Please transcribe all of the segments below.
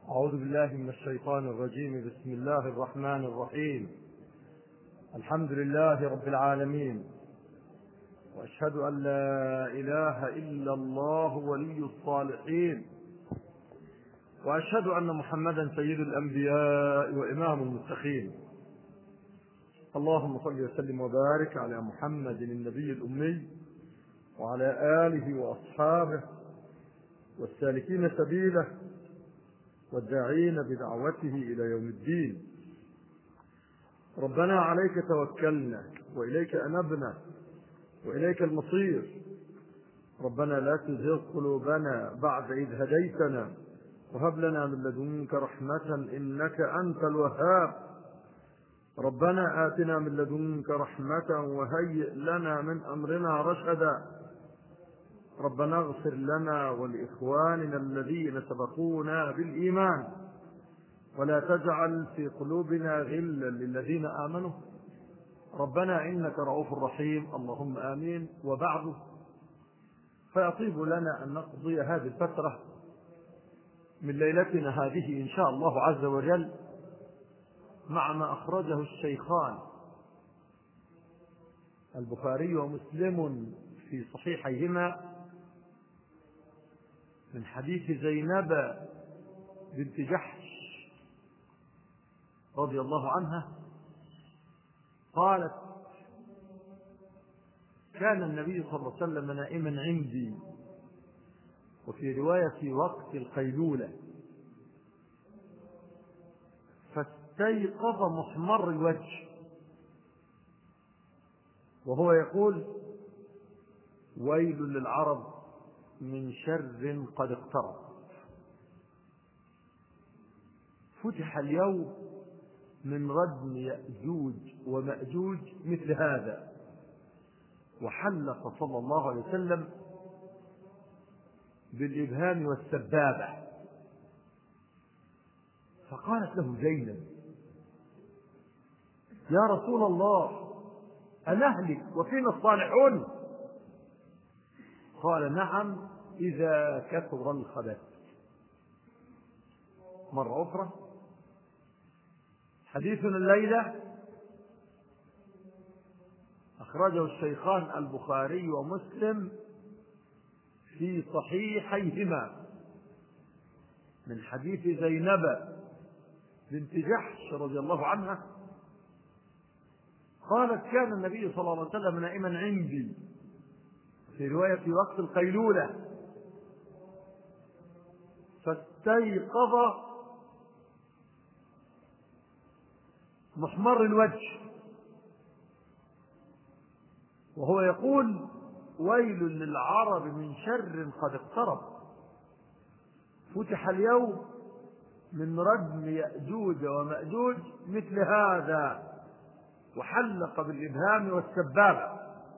أعوذ بالله من الشيطان الرجيم. بسم الله الرحمن الرحيم. الحمد لله رب العالمين، وأشهد أن لا إله إلا الله ولي الصالحين، وأشهد أن محمدا سيد الأنبياء وإمام المتقين. اللهم صل وسلم وبارك على محمد النبي الأمي وعلى آله وأصحابه والسالكين سبيله والداعين بدعوته إلى يوم الدين. ربنا عليك توكلنا وإليك أنبنا وإليك المصير. ربنا لا تزغ قلوبنا بعد إذ هديتنا وهب لنا من لدنك رحمة إنك أنت الوهاب. ربنا آتنا من لدنك رحمة وهيئ لنا من أمرنا رشدا. ربنا اغفر لنا ولإخواننا الذين سبقونا بالإيمان ولا تجعل في قلوبنا غلا للذين آمنوا ربنا إنك رؤوف رحيم. اللهم آمين. وبعد، فيطيب لنا أن نقضي هذه الفترة من ليلتنا هذه إن شاء الله عز وجل مع ما أخرجه الشيخان البخاري ومسلم في صحيحيهما من حديث زينب بنت جحش رضي الله عنها قالت: كان النبي صلى الله عليه وسلم نائما عندي، وفي رواية في وقت القيلولة، فاستيقظ محمر الوجه وهو يقول: ويل للعرب من شر قد اقترب. فتح اليوم من ردم يأجوج ومأجوج مثل هذا. وحلق صلى الله عليه وسلم بالإبهام والسبابة. فقالت له زينب: يا رسول الله، أنهلك وفينا الصالحون؟ قال: نعم، إذا كثر الخبث. مرة أخرى، حديثنا الليلة أخرجه الشيخان البخاري ومسلم في صحيحيهما من حديث زينب بنت جحش رضي الله عنها قالت: كان النبي صلى الله عليه وسلم نائما عندي، في رواية في وقت القيلولة، فاستيقظ محمر الوجه وهو يقول: ويل للعرب من شر قد اقترب. فتح اليوم من ردم يأجوج ومأجوج مثل هذا. وحلق بالإبهام والسبابة.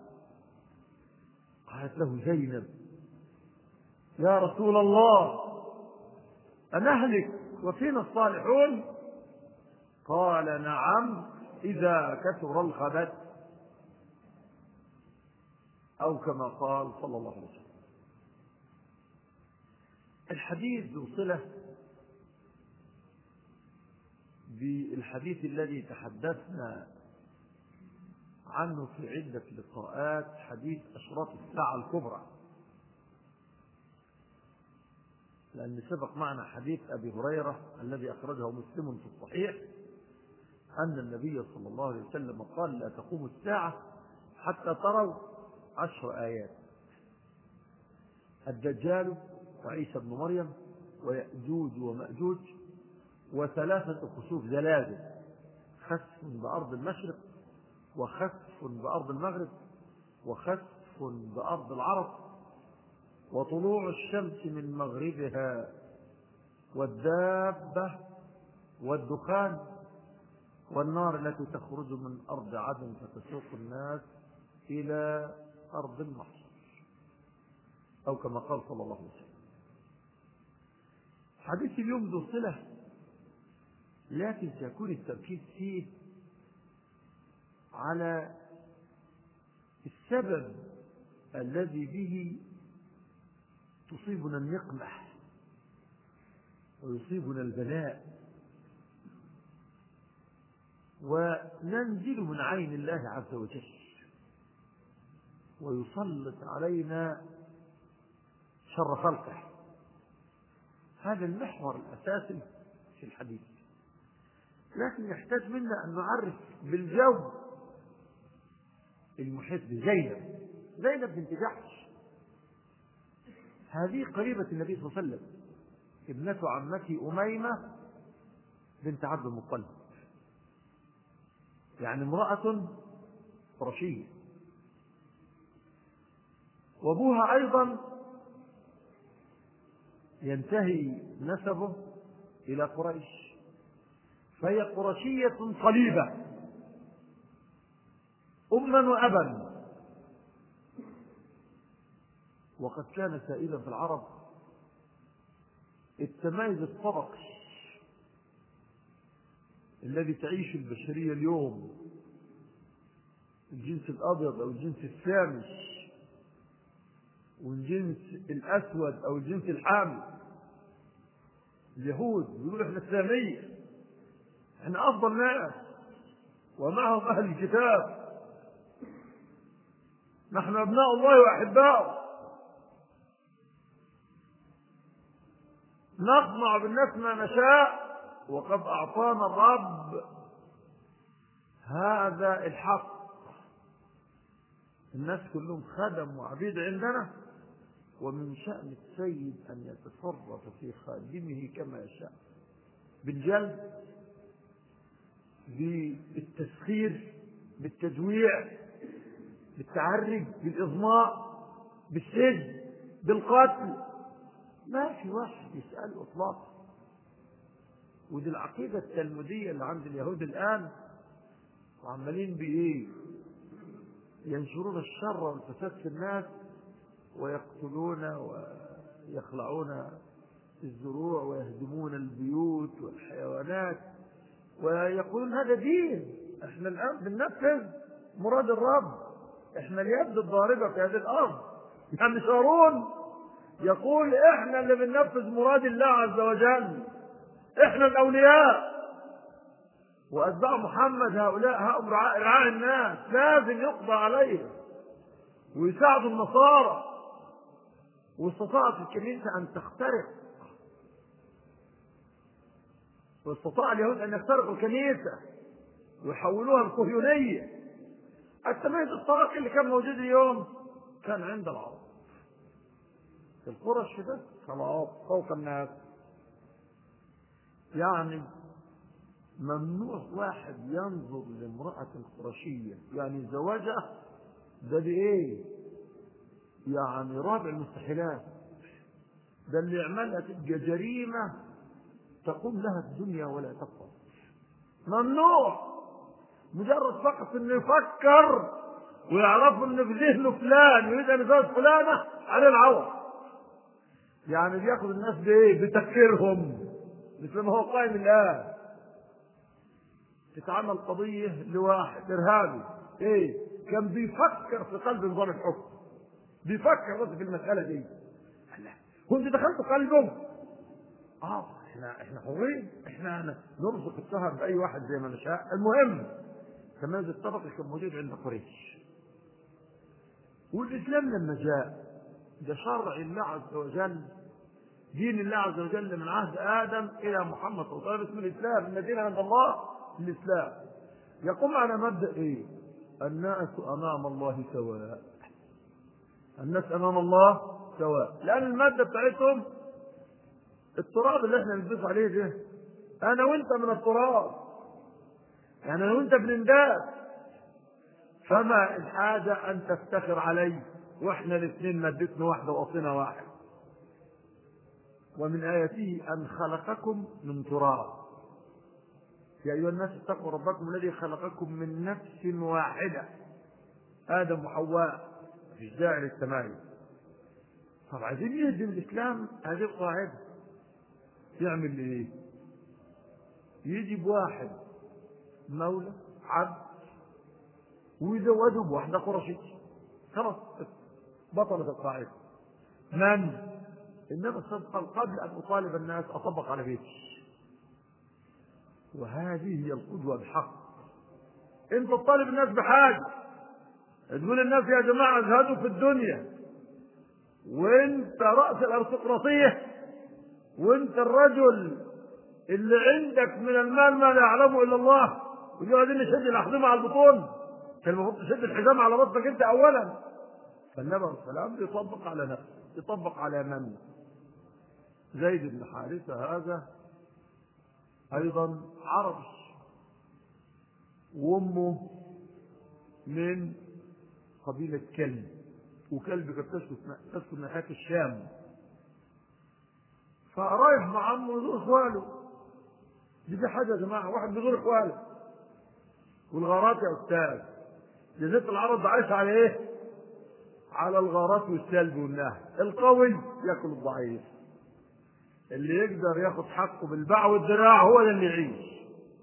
قالت له زينب: يا رسول الله، أنهلك وفينا الصالحون؟ قال: نعم، إذا كثر الخبث، أو كما قال صلى الله عليه وسلم. الحديث ذو صلة بالحديث الذي تحدثنا عنه في عدة لقاءات، حديث أشراط الساعة الكبرى، لأن سبق معنا حديث أبي هريرة الذي أخرجه مسلم في الصحيح أن النبي صلى الله عليه وسلم قال: لا تقوم الساعة حتى تروا 10 آيات: الدجال وعيسى بن مريم ويأجوج ومأجوج و3 خسوف زلازل، خسف بأرض المشرق وخسف بأرض المغرب وخسف بأرض العرب وطلوع الشمس من مغربها والدابة والدخان والنار التي تخرج من أرض عدن فتسوق الناس إلى أرض المحشر، أو كما قال صلى الله عليه وسلم. حديث اليوم ذو صلة، لكن سيكون التركيز فيه على السبب الذي به تصيبنا النقمة ويصيبنا البلاء وننزل من عين الله عز وجل ويسلط علينا شر خلقه. هذا المحور الأساسي في الحديث. لكن يحتاج منا أن نعرف بالجو المحيط زينب بنت جحش. هذه قريبة النبي صلى الله عليه وسلم، ابنة عمته أميمة بنت عبد المطلب، يعني امرأة قرشية. وابوها أيضا ينتهي نسبه إلى قريش، فهي قرشية صليبة أما وأبا. وقد كان سائدا في العرب التمايز الطبقي الذي تعيش البشرية اليوم، الجنس الأبيض أو الجنس السامي والجنس الأسود أو الجنس الحامي. اليهود يقولوا احنا السامية، احنا أفضل ناس، ومعهم أهل الكتاب، نحن أبناء الله وأحباؤه، نصنع بالناس ما نشاء وقد أعطانا الرب هذا الحق. الناس كلهم خدم وعبيد عندنا، ومن شأن السيد أن يتصرف في خادمه كما يشاء، بالجلد، بالتسخير، بالتجويع، بالتعرج، بالإضماء، بالسجن، بالقتل. ما في واحد يسأل إطلاقا. ودي العقيدة التلمودية اللي عند اليهود الآن، وعمالين بإيه؟ ينشرون الشر والفساد في الناس، ويقتلون ويخلعون الزروع ويهدمون البيوت والحيوانات، ويقولون هذا دين. احنا الآن بننفذ مراد الرب، احنا اليد الضاربة في هذه الأرض. يعني شارون يقول احنا اللي بننفذ مراد الله عز وجل، احنا الأولياء، وأتباع محمد هؤلاء هم رعاء الناس، لازم يقضى عليهم ويساعدوا النصارى. واستطاعت الكنيسة أن تخترق، واستطاع اليهود أن يخترقوا الكنيسة ويحولوها الصهيونية. التمييز الطبقي اللي كان موجود اليوم كان عند العرب، القرش بس خلاص فوق الناس. يعني ممنوع واحد ينظر لامرأة قرشية، يعني زواجها ده بإيه؟ يعني رابع المستحيلات، ده اللي يعملها تبقى جريمة تقوم لها الدنيا ولا تقوم. ممنوع. مجرد فقط انه يفكر ويعرف انه في ذهنه فلان يريد ان يزوج فلانة على العوض. يعني بياخذ الناس بايه؟ بتفكيرهم، مثل ما هو قائم الان. تتعمل قضية لواحد ارهابي، ايه؟ كان بيفكر في قلب نظام الحكم، بيفكر بس في المسألة دي. هو انت دخلت قلبه؟ احنا حرين، احنا نرزق السهر باي واحد زي ما نشاء. المهم تميز الطبقي كان موجود عند قريش. والاسلام لما جاء ده شرع الله عز وجل، دين الله عز وجل من عهد ادم الى محمد صلى الله عليه وسلم، اسم الاسلام، ان الدين عند الله الاسلام. يقوم على مبدا ايه؟ الناس امام الله سواء، الناس امام الله سواء. لان الماده بتاعتهم التراب اللي احنا بندوس عليه ده، انا وانت من التراب، يعني انا وانت بننداس، فما الحاجه ان تفتخر علي واحنا الاثنين مادتنا واحده واصلنا واحد. ومن اياته ان خلقكم من تراب، يا ايها الناس اتقوا ربكم الذي خلقكم من نفس واحده، ادم وحواء، مفيش داعي للتمايز. طب عايزين يهدم الاسلام هذه القاعده، يعمل ايه؟ يجي بواحد مولى عبد ويزوجه بواحده قرشيه، خلاص بطلت القاعده. من إنما الصدقة قبل أن أطالب الناس أطبق على بيتي، وهذه هي القدوة بحق. أنت تطالب الناس بحاجة، تقول الناس يا جماعة ازهدوا في الدنيا، وأنت رأس الأرستقراطية، وأنت الرجل اللي عندك من المال ما لا يعلمه إلا الله، وقاعدين نشد الأحزمة على البطون، كان المفروض تشد الحزام على بطنك أنت أولا. فالنبي عليه السلام يطبق على نفسه، يطبق على من؟ زيد بن حارثة هذا أيضا عربي، وأمه من قبيلة كلب، وكلب كانت تسكن ناحية الشام، فرايح مع عمه يزور إخواله. دي حاجة يا جماعة، واحد بيزور إخواله. والغارات يا أستاذ، جزيرة العرب عايشة على إيه؟ على الغارات والسلب والنهب. القوي ياكل الضعيف، اللي يقدر ياخد حقه بالباع والذراع هو اللي يعيش.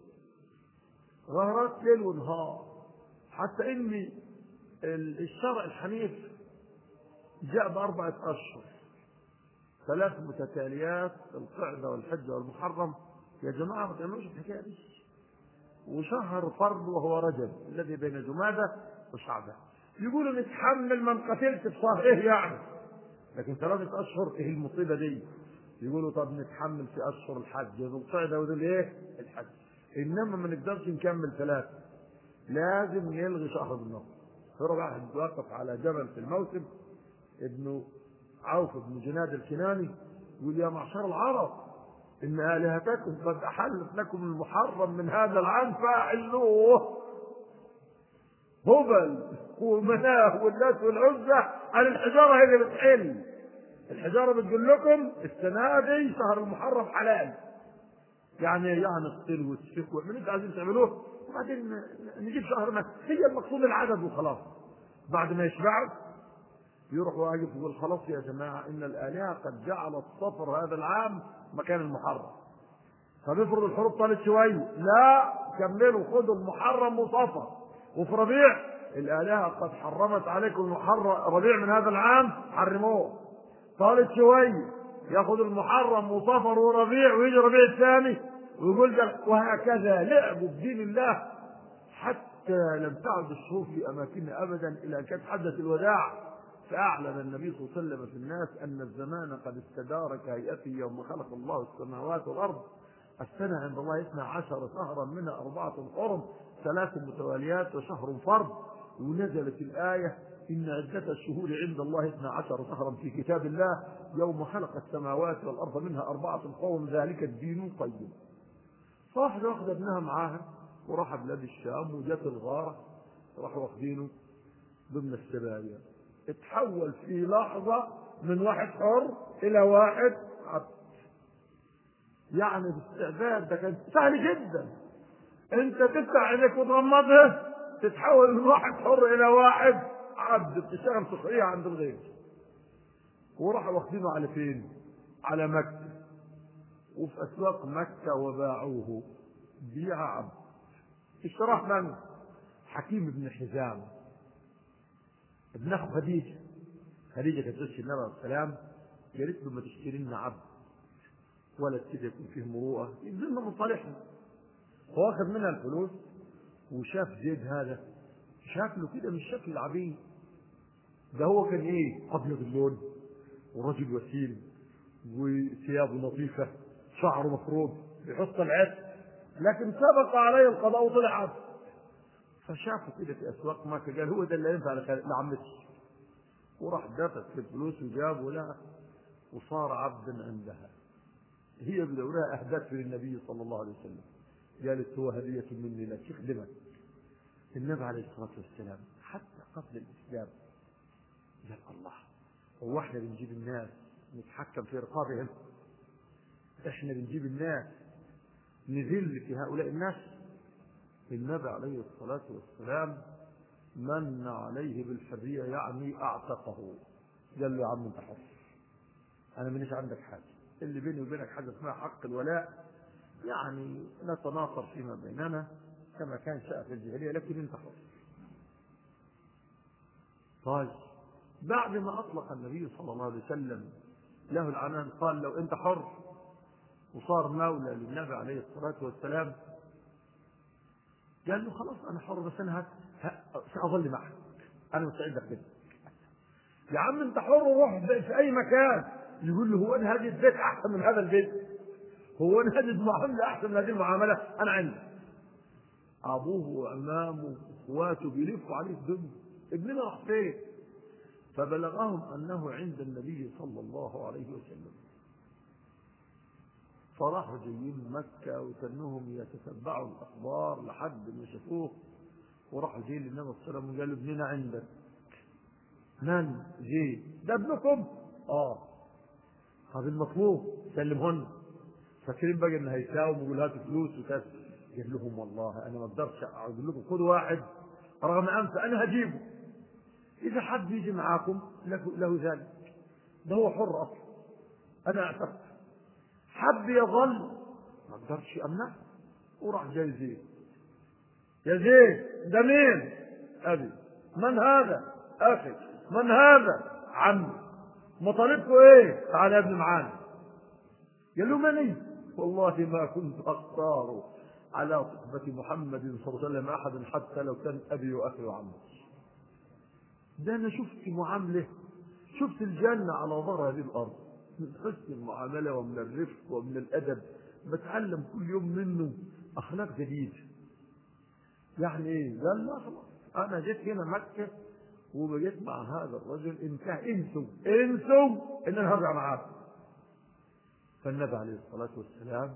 غارات ليل ونهار، حتى ان الشرع الحنيف جاء ب4 أشهر 3 متتاليات، القعده والحجه والمحرم. يا جماعه ما تعملوش الحكايه دي. وشهر فرض وهو رجب الذي بين جمادى وشعبان. يقولوا نتحمل من قتلت في شهر ايه يعني، لكن 3 أشهر ايه المصيبه دي؟ يقولوا طب نتحمل في اشهر الحج، ذو القعده وذو الايه الحج، انما ما نقدرش نكمل 3، لازم نلغي شهر النصر. ترى واحد واقف على جبل في الموسم، ابن عوف بن جناد الكناني، يقول يا معشر العرب ان الهتكم قد احلت لكم المحرم من هذا العام فاحلوه. هبل ومناه والناس والعزى على الحجاره هي اللي بتحل. الحجاره بتقول لكم السنه دي شهر المحرم حلال، يعني اقتلوا وتسفكوا واعملوا انتوا عايزين تعملوه، وبعدين نجيب شهر ما هي المقصود العدد وخلاص. بعد ما يشبعوا يروحوا واقف يقول خلاص يا جماعه ان الالهه قد جعلت صفر هذا العام مكان المحرم. طب افرض الحروب طالت شويه، لا كملوا خدوا المحرم وصفر. وفي ربيع الالهه قد حرمت عليكم ربيع من هذا العام، حرموه. طالت شويه ياخذ المحرم وصفر وربيع، ويجي ربيع الثاني ويقول ده، وهكذا لعبوا بدين الله حتى لم تعد الشهور في اماكنها ابدا، الى ان كانت حدث الوداع فاعلن النبي صلى الله عليه وسلم في الناس ان الزمان قد استدار كهيئته يوم خلق الله السماوات والارض. السنه عند الله 12 شهرا، منها 4 حرم، 3 متواليات وشهر فرض. ونزلت الايه إن عدة الشهور عند الله 12 شهرا في كتاب الله يوم خلق السماوات والأرض منها 4 حرم، ذلك الدين القيم. فواحدة واخدة ابنها معاها وراح بلاد الشام، وجات الغارة راحوا واخدينه ضمن السبايا. اتحول في لحظة من واحد حر إلى واحد عبد. يعني الاستعباد ده كان سهل جدا، انت تفتح عينك وتغمضها تتحول من واحد حر إلى واحد عبد، بتشتغل سخرية عند الغير. وراحوا واخدينه على فين؟ على مكة، وفي أسواق مكة وباعوه بيع عبد. اشتراه من؟ حكيم بن حزام ابن أخو خديجة. خديجة كانت تشتري النبي عليه السلام، قالت له ما تشتري لنا عبد ولا كده يكون فيه مروءة يبذلنا مصالحنا. هو أخذ منها الفلوس، وشاف زيد هذا شكله كده مش شكل العبيد ده، هو كان ايه؟ ابيض اللون ورجل وسيم وثيابه نظيفه، شعره مفروض، بيحط العطر، لكن سبق عليه القضاء وطلع عبد. فشافه كده في اسواق مكه، قال هو ده اللي ينفع لعمتي، وراح دفع في الفلوس وجابه لها وصار عبدا عندها. هي بدورها اهدته للنبي صلى الله عليه وسلم، قالت هو هديه مني لك يخدمك. النبي عليه الصلاه والسلام حتى قبل الاسلام قال الله، هو احنا بنجيب الناس نتحكم في رقابهم؟ احنا بنجيب الناس نذل في هؤلاء الناس؟ النبي عليه الصلاه والسلام من عليه بالحريه، يعني اعتقه. قال له يا عم انت حر، انا مانيش عندك حاجه، اللي بيني وبينك حاجه اسمها حق الولاء، يعني نتناصر فيما بيننا كما كان شاء في الجاهليه، لكن انت حر. طيب بعد ما اطلق النبي صلى الله عليه وسلم له العنان قال لو أنت حر وصار مولى للنبي عليه الصلاة والسلام، قال له خلاص أنا حر بس أنا سأظل معك، أنا مستعد أخدمك. يا عم أنت حر وروح في أي مكان. يقول له هو أنا هجد بيت أحسن من هذا البيت؟ هو أنا هجد معاملة أحسن من هذه المعاملة؟ أنا عندي أبوه وأمامه وأخواته بيلفوا عليه الدنيا، ابننا راح فين؟ فبلغهم أنه عند النبي صلى الله عليه وسلم، فراحوا جايين مكة وكأنهم يتتبعوا الأخبار لحد ما شافوه، وراحوا جايين للنبي صلى الله عليه وسلم وقالوا ابننا عندك. من جاي؟ ده ابنكم؟ هذا المطلوب سلمهن. فاكرين بقى ان هيساوم ويقول هاتوا فلوس وكذا. قال لهم والله انا ما اقدرش اقول لكم خذوا واحد رغم انف انا هجيبه، اذا حد يجي معاكم له ذلك، ده هو حر اصلا، انا اعتقد حد يظل ما اقدرش امنع. وراح جاي زيد. يا زيد ده مين؟ ابي. من هذا؟ اخي. من هذا؟ عمي. مطالبكم ايه؟ تعال يا ابني معانا. قال له مني؟ والله ما كنت اختار على صحبة محمد صلى الله عليه وسلم احد حتى لو كان ابي واخي وعمي. ده انا شفت معامله، شفت الجنه على ظهر هذه الارض، من حسن المعامله ومن الرفق ومن الادب، بتعلم كل يوم منه اخلاق جديده. يعني ايه؟ قال لا خلاص انا جيت هنا مكه وبقيت مع هذا الرجل، انتهى، انسوا ان انا هرجع معاكم. فالنبي عليه الصلاه والسلام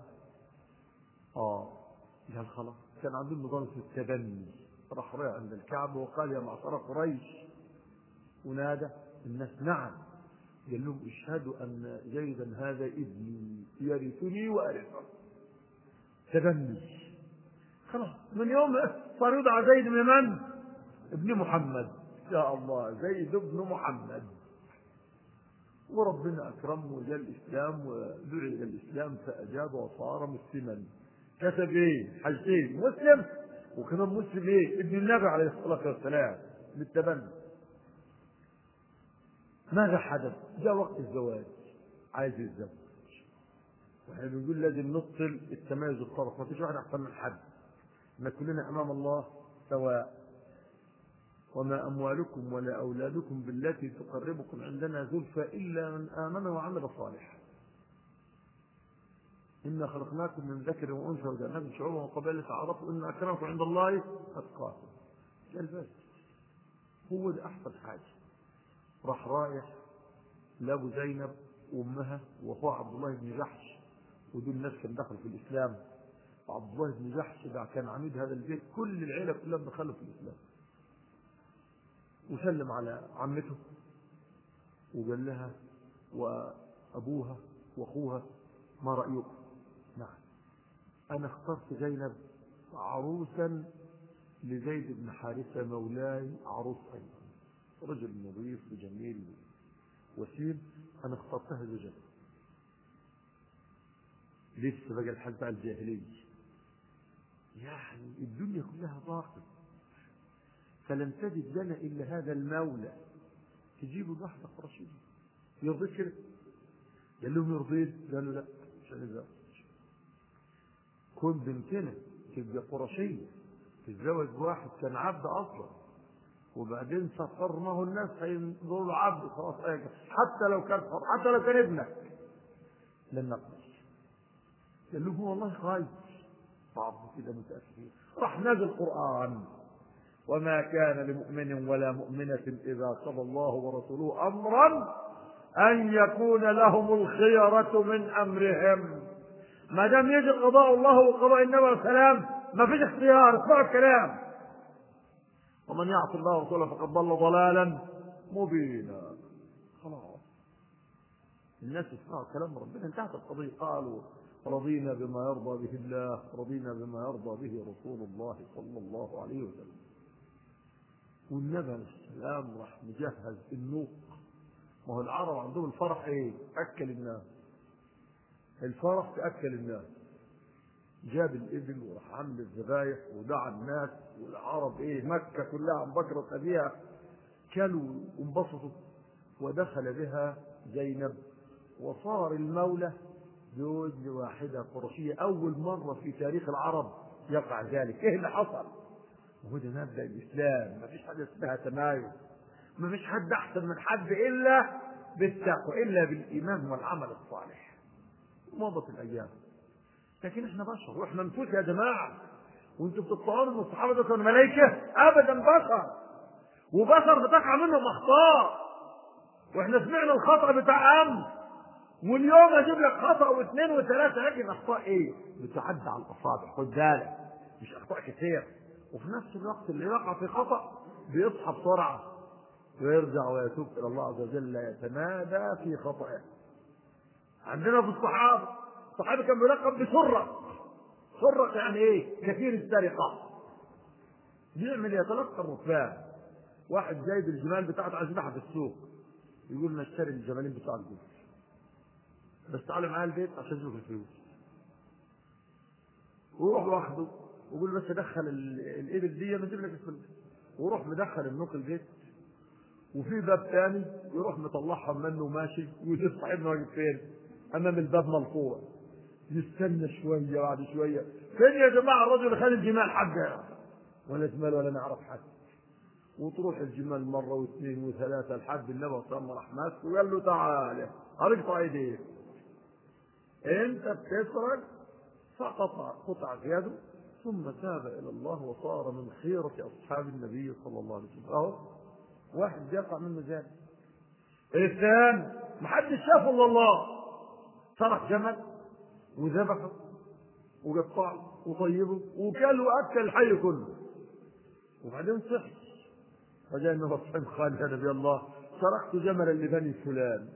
قال خلاص. كان عندهم نظام في التبني، راح رايح عند الكعبه وقال يا معشر قريش، ونادى الناس نعم. قال لهم اشهدوا ان زيدا هذا ابني يرثني وارثه. تبني خلاص. من يوم صار يدعى زيد من؟ ابن محمد. يا الله، زيد ابن محمد. وربنا اكرمه وجاء الاسلام ودعي الى الاسلام فاجاب وصار مسلما. كتب ايه؟ حاجتين: مسلم، وكمان مسلم ايه؟ ابن النبي عليه الصلاه والسلام بالتبني. ماذا حدث؟ جاء وقت الزواج، عايز يتزوج، واحنا بنقول لازم نفصل التميز الطرف، ما فيش واحد احسن من حد، ان كلنا امام الله سواء. وما اموالكم ولا اولادكم بالتي تقربكم عندنا زلفى الا من امن وعمل صالحا. انا خلقناكم من ذكر وانثى وجعلناكم شعوبا وقبائل لتعارفوا ان اكرمكم عند الله اتقاكم. قال بس هو ده احسن حاجه. راح رايح لابو زينب وامها واخوها عبد الله بن جحش، ودول الناس كانوا دخلوا في الاسلام. عبد الله بن جحش ده كان عميد هذا البيت، كل العيله كلها دخلوا في الاسلام. وسلم على عمته وقال لها وابوها واخوها ما رايكم؟ نعم، انا اخترت زينب عروسا لزيد بن حارثه مولاي، عروس ايضا، رجل نظيف وجميل وسيم، انا اخترتها زوجة. لسه بقى الحال بتاع الجاهليه، يعني الدنيا كلها ضاقت، فلم تجد لنا الا هذا المولى تجيبوا الواحده قرشيه يرضيك كده؟ قال لهم يرضيك؟ قالوا لا مش هنتزوج. كن بنتنا تبقى قرشيه تتزوج واحد كان عبد اصلا، وبعدين سخرناه الناس هينظروا له عبد خلاص، حتى لو كان حر، حتى لو كان ابنك لن نقبل. قال له والله خايف صعب كده متأكد. راح نزل القرآن: وما كان لمؤمن ولا مؤمنة إذا قضى الله ورسوله أمرا أن يكون لهم الخيرة من أمرهم. ما دام يجي قضاء الله وقضاء النبي عليه السلام ما فيش اختيار، اسمعوا الكلام: ومن يعص الله ورسوله فقد ضل ضلالا مبينا. خلاص الناس يسمعوا كلام ربنا، انتهت القضية. قالوا رضينا بما يرضى به الله، رضينا بما يرضى به رسول الله صلى الله عليه وسلم. والنبي عليه السلام راح مجهز النوق. ما هو العرب عندهم الفرح ايه؟ اكل الناس، الفرح تاكل الناس. جاب الابل وراح عامل الذبايح ودعا الناس، والعرب ايه؟ مكه كلها عن بكره ابيها، كلوا وانبسطوا. ودخل بها زينب وصار المولى زوج لواحدة قرشية. أول مرة في تاريخ العرب يقع ذلك. إيه اللي حصل؟ وهو ده مبدأ الإسلام، ما فيش حاجة اسمها تمايز، ما فيش حد أحسن من حد إلا بالتقوى، إلا بالإيمان والعمل الصالح. مضت الأيام، لكن إحنا بشر وإحنا نفوس يا جماعة. وأنتم بتتصوروا إن الصحابة دول كانوا ملائكة؟ أبدا، بشر، وبشر بتقع منهم أخطاء. وإحنا سمعنا الخطأ بتاع أمس، واليوم أجيب لك خطأ واثنين وثلاثة، لكن أخطاء إيه؟ بتعدى على الأصابع، خد بالك، مش أخطاء كتير. وفي نفس الوقت اللي يقع في خطأ بيصحى بسرعة ويرجع ويتوب إلى الله عز وجل، يتمادى في خطأه. عندنا في الصحابة كان بيلقب بسرة. سرة يعني إيه؟ كثير السرقة. بيعمل يتلقى الركبان. واحد جايب الجمال بتاعته عايز يبيعها في السوق، يقول لنا اشتري الجمالين بتاعك دول، بس تعالى معايا البيت عشان اشوف الفلوس. وروح واخده ويقول بس دخل الابل دي نجيب لك الفلوس، وروح مدخل النوق البيت، وفي باب ثاني يروح مطلعهم منه وماشي، ويشوف صاحبنا واقف فين؟ امام الباب ملطوع. يستنى شويه، بعد شويه فين يا جماعه الرجل اللي خد الجمال حقه؟ ولا جمال ولا نعرف حد. وتروح الجمال مره واثنين وثلاثه لحد النبي صلى الله عليه وسلم راح ماسكه وقال له تعالى ارقطع ايديك، انت بتسرق. فقطع قطع يده ثم تاب الى الله وصار من خيره اصحاب النبي صلى الله عليه وسلم. اهو واحد يقع منه ذلك. الثاني محدش شافه الا الله، سرق جمل وذبحه وقطعه وطيبه وكل واكل الحي كله، وبعدين صحي فجاء النبي صلى الله عليه وسلم قال يا نبي الله سرقت جملا لبني فلان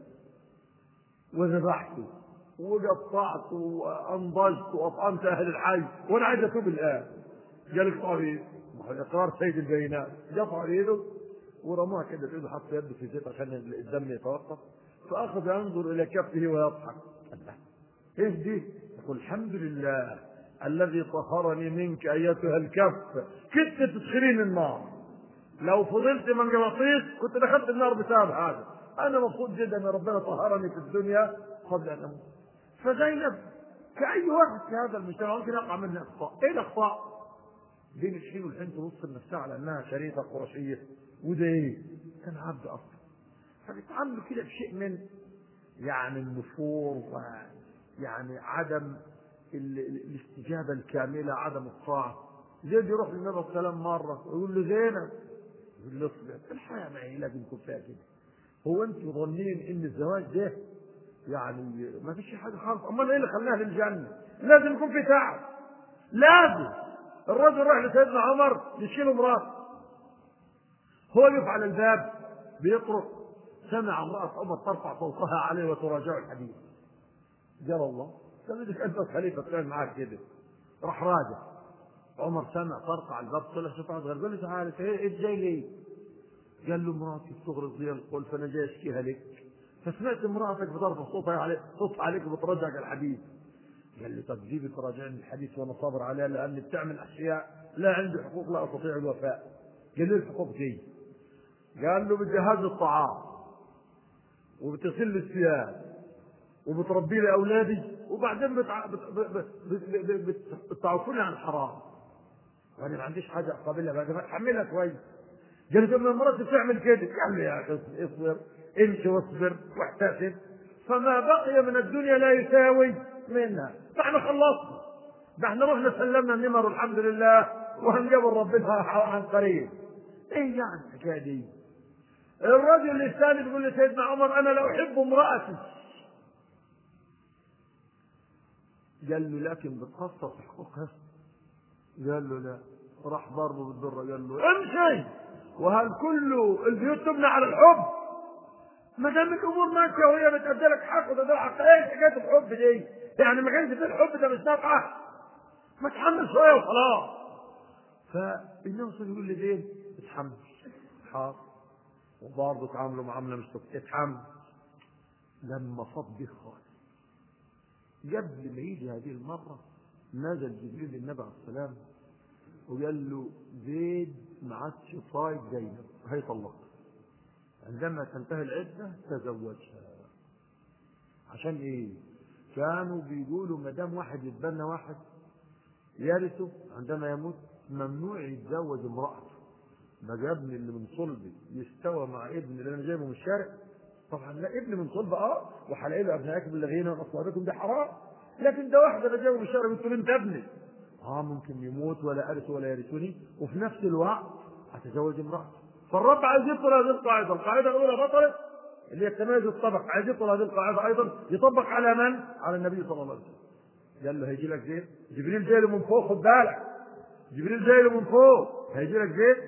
وذبحته وقطعت وانضجت واطعمت اهل الحي وانا عايز اتوب الان. قال اقطع ايده، اقرار سيد البينات. قطع ايده ورموها كده في ايده، حط يده في زيت عشان الدم يتوقف، فاخذ ينظر الى كفه ويضحك. ايه دي؟ يقول الحمد لله الذي طهرني منك ايتها الكف، كنت تدخلين النار، لو فضلت من قبطيس كنت دخلت النار بسبب هذا. انا مبسوط جدا ان ربنا طهرني في الدنيا قبل ان اموت. فزينب كأي واحد في هذا المجتمع ممكن يقع منها اخطاء. ايه الاخطاء؟ بين الحين والحين تبص لنفسها على انها شريفه قرشيه، وده ايه؟ كان عبد اصلا. فبيتعاملوا كده بشيء من يعني النفور، ويعني عدم الاستجابه الكامله، عدم الطاعه. زيد يروح للنبي صلى الله عليه وسلم مره ويقول له زينب، يقول له اصبر، الحياه ما هي لازم يكون فيها كده. هو انتوا ظنين ان الزواج ده يعني ما فيش حاجه خالص؟ امال ايه اللي خلاها للجنه؟ لازم يكون في تعب، لازم. الرجل راح لسيدنا عمر يشيل امراته، هو يقف على الباب بيطرق، سمع امراه عمر ترفع صوتها عليه وتراجع الحديث. قال الله سمعتك انت خليفه تعمل معاك كده. راح راجع، عمر سمع طرق على الباب، طلع شوف واحد غير، قال له تعالى ايه جاي ليه؟ قال له مراتي بتغرق زي القول فانا جاي اشكيها لك، فسمعت امراتك بترفع صوتها عليك وبترجعك الحديث. قال لي طب جيبي تراجعني الحديث وانا صابر عليها، لاني بتعمل اشياء لا عندي حقوق لا استطيع الوفاء. قال له الحقوق دي؟ قال له بتجهز لي الطعام وبتغسل لي الثياب وبتربي لي اولادي، وبعدين بتعوفوني عن الحرام، وانا ما عنديش حاجه اقابلها بقى، ما تحملها كويس. قال له طب مراتي بتعمل كده؟ قال له يا اخي اصبر، امشي واصبر واحتسب، فما بقي من الدنيا لا يساوي منها. فاحنا خلصنا، ده احنا رحنا سلمنا النمر والحمد لله وهنقابل ربنا عن قريب. ايه يعني الحكايه دي؟ الرجل الثاني بيقول لسيدنا عمر انا لا احب امرأتي. قال له لكن بتقصر في حقوقها؟ قال له لا. راح ضربه بالذره قال له امشي، وهل كل البيوت تبنى على الحب؟ ما دام الامور ماشيه وهي بتأدي لك حق وتدي حق، ايه حكايه الحب دي؟ يعني ما كانش في الحب ده مش نافعه؟ ما تحمل شويه وخلاص. فالنبي صلى الله عليه وسلم يقول لي زين اتحمل، حاضر، وبرضه تعاملوا معامله مش اتحمل. لما فض به خالص قبل ما يجي هذه المره نزل جبريل للنبي عليه السلام وقال له زيد ما عادش طايق زينب هيطلقها، عندما تنتهي العده تزوجها. عشان ايه؟ كانوا بيقولوا ما دام واحد يتبنى واحد يرثه عندما يموت ممنوع يتزوج امرأته. بقى ابن اللي من صلبي يستوى مع ابن اللي انا جايبه من الشارع؟ طبعا لا، ابن من صلب وحلقوا له ابنائكم الذين من اصلابكم، ده حرام. لكن ده واحد انا جايبه من الشارع قلت له انت ابني، ممكن يموت ولا ارث ولا يرثني، وفي نفس الوقت اتزوج امرأته. فالرب عايز يبطل هذه القاعده، القاعده الاولى بطلت اللي هي التميز الطبق، عايز يبطل هذه القاعده ايضا يطبق على من؟ على النبي صلى الله عليه وسلم. قال له هيجي لك زيت، جبريل جاي له من فوق، خد بالك، جبريل جاي له من فوق، هيجي لك زيت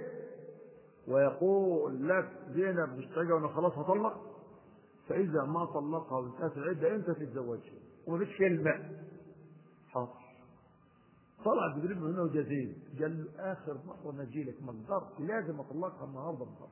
ويقول لك زينب مش طايقه وانا خلاص هطلق، فاذا ما طلقها وانتهت العده انت تتزوجها ومفيش كلمه. حاضر. طلع جبريل من هنا وجازين، قال له اخر مره ما اجي لك ما قدرت، لازم اطلقها النهارده بالضبط.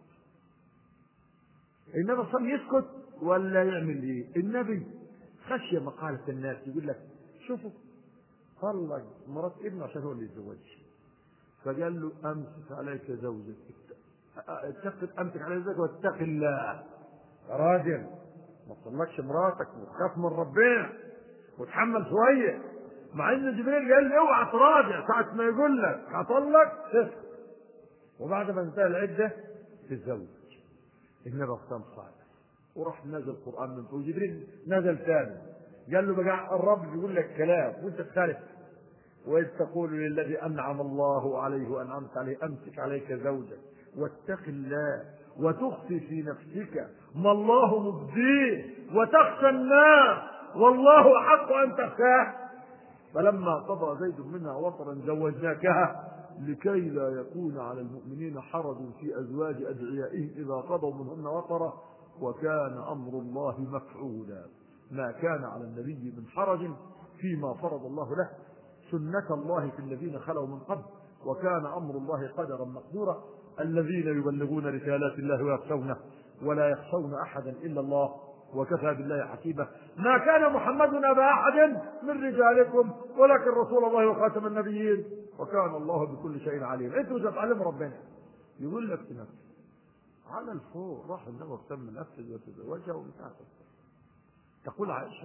النبي صلى يسكت ولا يعمل ايه؟ النبي خشيه مقاله الناس، يقول لك شوفوا طلق مرات ابنه عشان هو اللي يتزوج، فقال له امسك عليك زوجك، امسك عليك زوجك واتق الله يا راجل، ما تطلقش مراتك وتخاف من ربنا وتحمل شويه. مع ان جبريل قال لي اوعى تراجع ساعه ما يقول لك هطلق تسكت، وبعد ما انتهى العده تتزوج. النبي اختار صعب وراح نزل القران من فوق، جبريل نزل ثاني قال له بقى الرب بيقول لك كلام وانت تخالف، واذ تقول للذي انعم الله عليه وانعمت عليه امسك عليك زوجك واتق الله وتخفي في نفسك ما الله مبديه وتخشى الناس والله احق ان تخشاه، فلما قضى زيد منها وطرا زوجناكها لكي لا يكون على المؤمنين حرج في ازواج ادعيائهم اذا قضوا منهن وطرا وكان امر الله مفعولا. ما كان على النبي من حرج فيما فرض الله له، سنة الله في الذين خلوا من قبل، وكان أمر الله قدرا مقدورا. الذين يبلغون رسالات الله ويخشونه ولا يخشون أحدا إلا الله وكفى بالله حسيبا. ما كان محمد أبا أحد من رجالكم ولكن رسول الله وخاتم النبيين وكان الله بكل شيء عليم. أنتوا مش هتعلموا ربنا، يقول لك في نفسه على الفوق راح النبي اهتم نفسه وتزوجها وبتاعته. تقول عائشة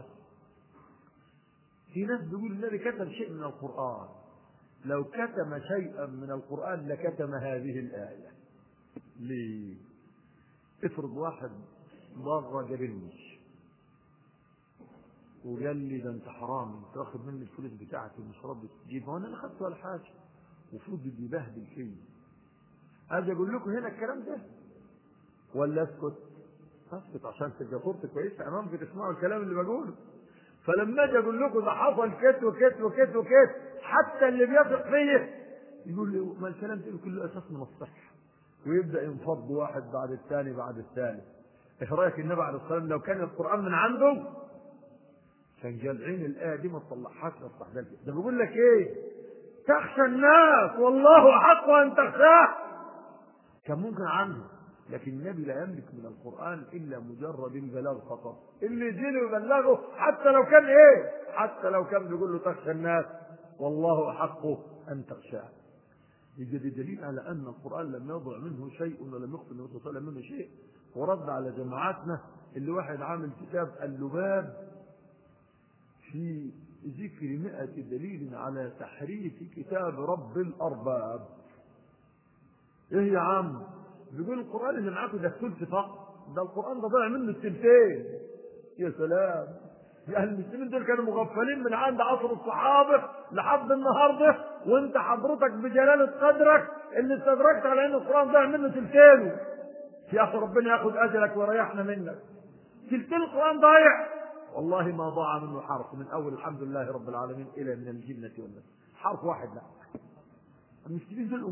في ناس بيقول النبي كتم شيء من القرآن، لو كتم شيئا من القرآن لكتم هذه الآية. ليه؟ افرض واحد ضر جبني وقال لي ده انت حرام، انت واخد مني الفلوس بتاعتي ومش راضي تجيبها وانا لا خدت ولا حاجه، وفضل يبهدل فيا، اجي اقول لكم هنا الكلام ده ولا اسكت؟ اسكت عشان تبقى صورتي كويسه امامكم تسمعوا الكلام اللي بقوله. فلما اجي اقول لكم ده حصل كت وكت وكت وكت، حتى اللي بيثق فيا يقول لي ما الكلام ده كله اساس من الصحه، ويبدا ينفض واحد بعد الثاني بعد الثاني. ايه رايك النبي عليه الصلاه والسلام لو كان القران من عنده كان جالعين الايه دي ما تطلعهاش للصحابه؟ ده بيقول لك ايه؟ تخشى الناس والله احق ان تخشاه. كان ممكن عنه، لكن النبي لا يملك من القرآن إلا مجرد البلاغ فقط. اللي يجيله يبلغه حتى لو كان إيه؟ حتى لو كان بيقول له تخشى الناس والله أحق أن تخشاه. يجد دليل على أن القرآن لم يضع منه شيء ولم يخفي النبي صلى الله عليه وسلم منه شيء. ورد على جماعاتنا اللي واحد عامل كتاب اللباب في ذكر 100 دليل على تحريف كتاب رب الأرباب. إيه يا عم؟ بيقول القرآن اللي معاكم ده الثلث فقط، ده القرآن ده ضايع منه الثلثين. يا سلام، يعني المسلمين دول كانوا مغفلين من عند عصر الصحابة لحد النهارده، وانت حضرتك بجلالة قدرك اللي استدركت على ان القرآن ضايع منه ثلثين. يا اخي ربنا ياخذ اجلك ويريحنا منك. ثلثين القرآن ضايع، والله ما ضاع منه حرف من اول الحمد لله رب العالمين الى من الجنة والناس، حرف واحد لا. المسلمين دول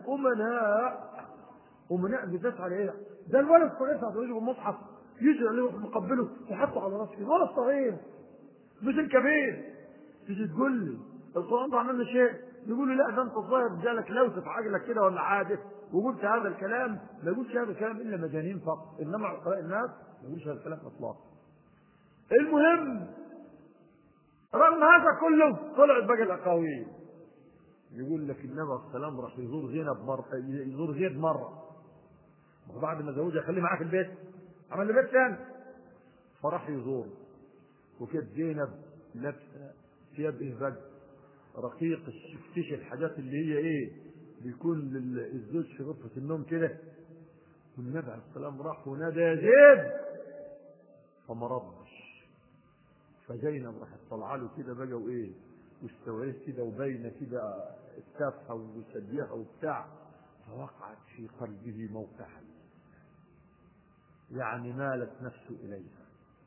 أمناء بالذات على إيه؟ ده الولد الصغير يطلع يجيب المصحف يجري عليه ويقبله ويحطه على راسه، الولد الصغير مش الكبير. تيجي تقول لي القرآن ده عملنا شيء، يقول لي لا ده أنت صغير جالك لوثة في عقلك كده ولا حاجة وقلت هذا الكلام. ما يقولش هذا الكلام إلا مجانين فقط، إنما عقلاء الناس ما يقولش هذا الكلام إطلاقا. المهم رغم هذا كله طلعت باقي الأقاويل. يقول لك النبي عليه السلام راح يزور زيد مرة، وبعد ما زوجها خليه معاه في البيت، عمل له بيت ثاني، فراح يزوره وكانت زينب لابسه ثياب ايه بقى؟ رقيق الشفتيش، الحاجات اللي هي ايه بيكون للزوج في غرفه النوم كده. والنبي عليه السلام راح ونادى يا زيد فما ردش. فزينب راحت طالعه له كده بقى وايه واستوعبت كده وباينه كده التافهه وثديها وبتاع، فوقعت في قلبه موقعا، يعني مالت نفسه اليها.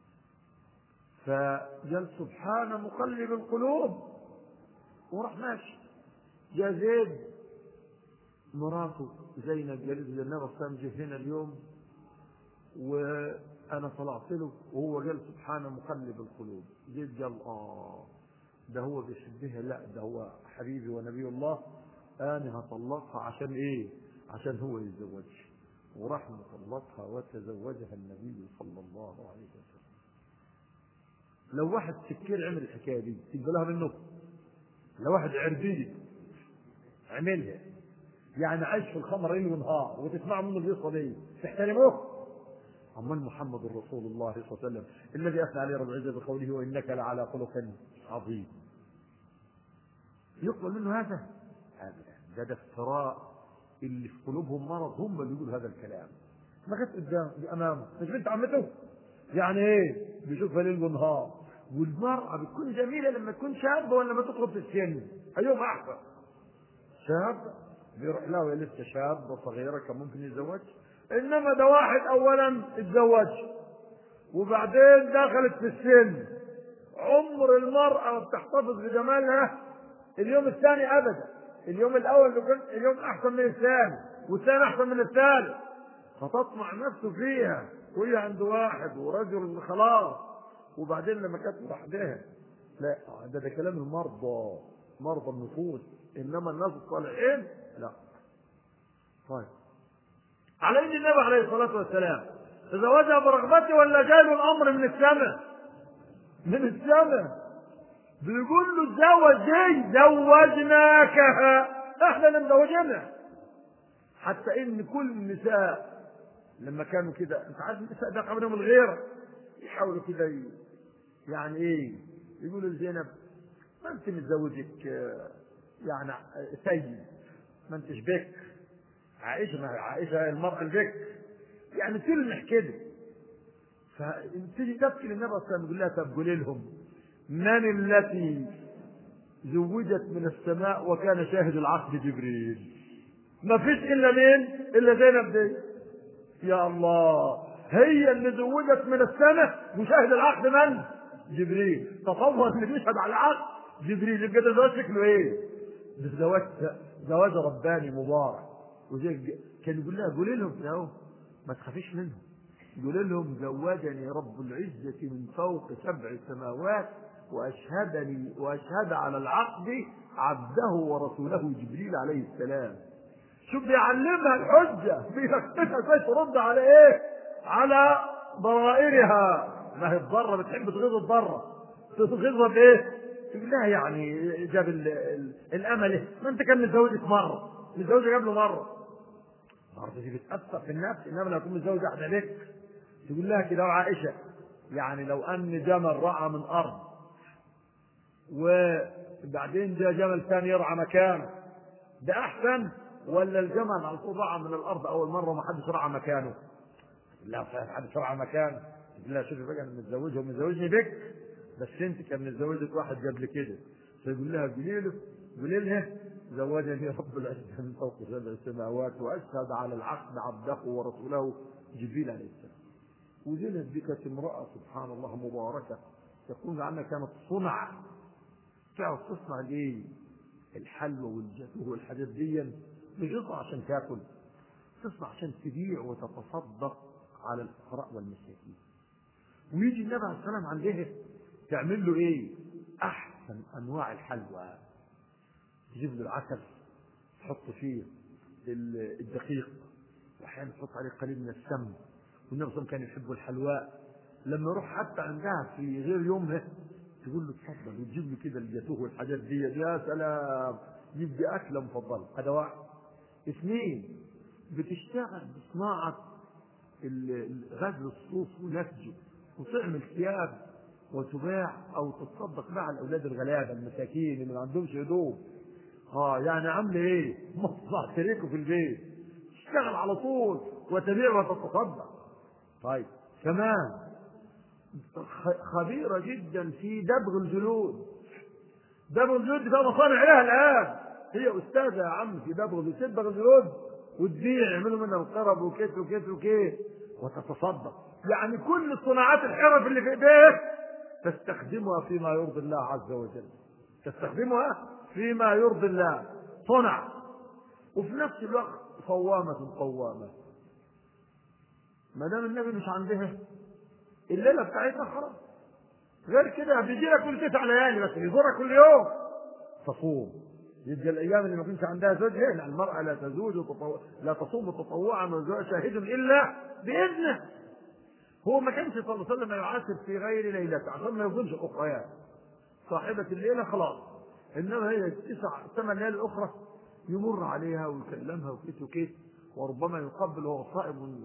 فقال سبحان مقلب القلوب وراح ماشي. جاء زيد مراته زينب قالت له النبي صلى الله عليه وسلم جه هنا اليوم وانا طلعت له وهو قال سبحان مقلب القلوب. زيد قال ده هو بيحبها، لا ده هو حبيبي ونبي الله، انا هطلقها عشان ايه؟ عشان هو يتزوجها. وراح مطلقها وتزوجها النبي صلى الله عليه وسلم. لو واحد سكير عمل الحكايه دي تقبلها منه؟ لو واحد عربيد عملها، يعني عايش في الخمر ليل ونهار وتسمع منه القصه دي تحترموه؟ أما محمد رسول الله صلى الله عليه وسلم الذي أثنى عليه رب العزة بقوله وإنك لعلى خلق عظيم، يقبل منه هذا؟ ده افتراء. اللي في قلوبهم مرض هم اللي يقولوا هذا الكلام. ما كانت قدام أمامه مش بنت عمته، يعني إيه بيشوفها ليل ونهار. والمرأة بتكون جميلة لما تكون شابة ولا لما تدخل في السن؟ أيهم أحسن؟ شاب بيروح له وهي لسه شابة صغيرة كان ممكن يتزوج، انما ده واحد اولا اتزوج وبعدين دخلت في السن. عمر المرأة ما بتحتفظ بجمالها اليوم الثاني ابدا. اليوم الاول اليوم احسن من الثاني والثاني احسن من الثالث، فتطمع نفسه فيها وهي عند واحد ورجل خلاص. وبعدين لما كانت لوحدها، لا ده كلام المرضى، مرضى النفوس، انما الناس الصالحين لا. طيب على ان النبي عليه الصلاه والسلام تزوجها برغبته ولا جاله الامر من السماء؟ من السماء بيقول له زوجي زوجناكها، احنا اللي مزوجينها. حتى ان كل النساء لما كانوا كده، انت عارف النساء ده قبلهم الغيره، يحاولوا كده يعني ايه يقولوا لزينب ما انت متزوجك يعني سيد، ما انتش بك. عائشه المرأة البك، يعني تلمح كده. فتيجي تبكي للنبي صلى الله عليه وسلم يقول لها طب قولي لهم من التي زوجت من السماء وكان شاهد العقد جبريل؟ ما فيش الا مين؟ الا زينب دي. يا الله، هي اللي زوجت من السماء وشاهد العقد من؟ جبريل. تصور اللي بيشهد على العقد جبريل، يبقى ده زواج شكله ايه؟ ده زواج رباني مبارك. وزي كان يقول لها قولي لهم اهو ما تخافيش منهم، قولي لهم زوجني رب العزة من فوق 7 سماوات واشهد على العقد عبده ورسوله جبريل عليه السلام. شوف بيعلمها الحجة، بيفكرها ازاي ترد على ايه؟ على ضرائرها. ما هي الضرة بتحب تغيظ الضرة، تغيظها بايه؟ تقول لها يعني جاب الامل، ما انت كان متزوجك مرة، متزوجك قبله مرة. برضه دي بتأثر في النفس، انما لو كنت متزوج واحدة بك تقول لها كده. وعائشة يعني لو ان جمل رعى من ارض وبعدين جاء جمل ثاني يرعى مكانه، ده احسن ولا الجمل على طول رعى من الارض اول مرة وما حدش رعى مكانه؟ لا ما حدش رعى مكانه. تقول لها شوفي بقى انا متزوجها ومتزوجني بك، بس انت كان متزوجك واحد قبل كده. فيقول لها قولي لها زوجني رب العزة من فوق 7 سماوات واشهد على العقد عبده ورسوله جبريل عليه السلام. وزينب دي كانت امرأة سبحان الله مباركة، يقول عنها كانت صنع، تعرف تصنع ليه؟ الحلوى والجاتوه والحاجات دي مش تصنع عشان تاكل، تصنع عشان تبيع وتتصدق على الفقراء والمساكين. ويجي النبي عليه السلام عندها تعمل له ايه؟ احسن انواع الحلوى، تجيب له العسل تحط فيه الدقيق واحيانا تحط عليه قليل من السمن. والنبي صلى الله عليه وسلم كان يحب الحلواء، لما يروح حتى عندها في غير يومها تقول له اتفضل وتجيب له كده الجاتوه والحاجات دي. يا سلام، يبدي اكله مفضله. هذا واحد. 2 بتشتغل بصناعه غزل الصوف ونسجه وتعمل ثياب وتباع أو تتصدق مع الأولاد الغلابة المساكين اللي ما عندهمش هدوم. يعني عامل إيه؟ مصنع تريكه في البيت، اشتغل على طول وتبيع وتتصدق. طيب كمان خبيرة جدا في دبغ الجلود. دبغ الجلود ده مصانع لها الآن، هي أستاذة يا عم في دبغ الجلود، وتبيع يعملوا منها القرب وكيت وكيت وكيت وتتصدق. يعني كل الصناعات الحرف اللي في ايديك تستخدمها فيما يرضي الله عز وجل، تستخدمها فيما يرضي الله، صنع، وفي نفس الوقت صوامة قوامة. ما دام النبي مش عندها الليلة بتاعتها خلاص، غير كده بيجي لك كل 9 ليالي بس، يزورك كل يوم تصوم. يبقى الايام اللي ما كانش عندها زوج، لان المراه لا تزوج لا تصوم تطوعا وزوجها شاهد الا باذنه. هو ما كانش صلى الله عليه وسلم يعاتب في غير ليلته عشان ما يظلمش الاخريات، صاحبه الليله خلاص، انما هي 9 8 ليالي الاخرى يمر عليها ويكلمها وكيت وكيت، وربما يقبل وهو صائم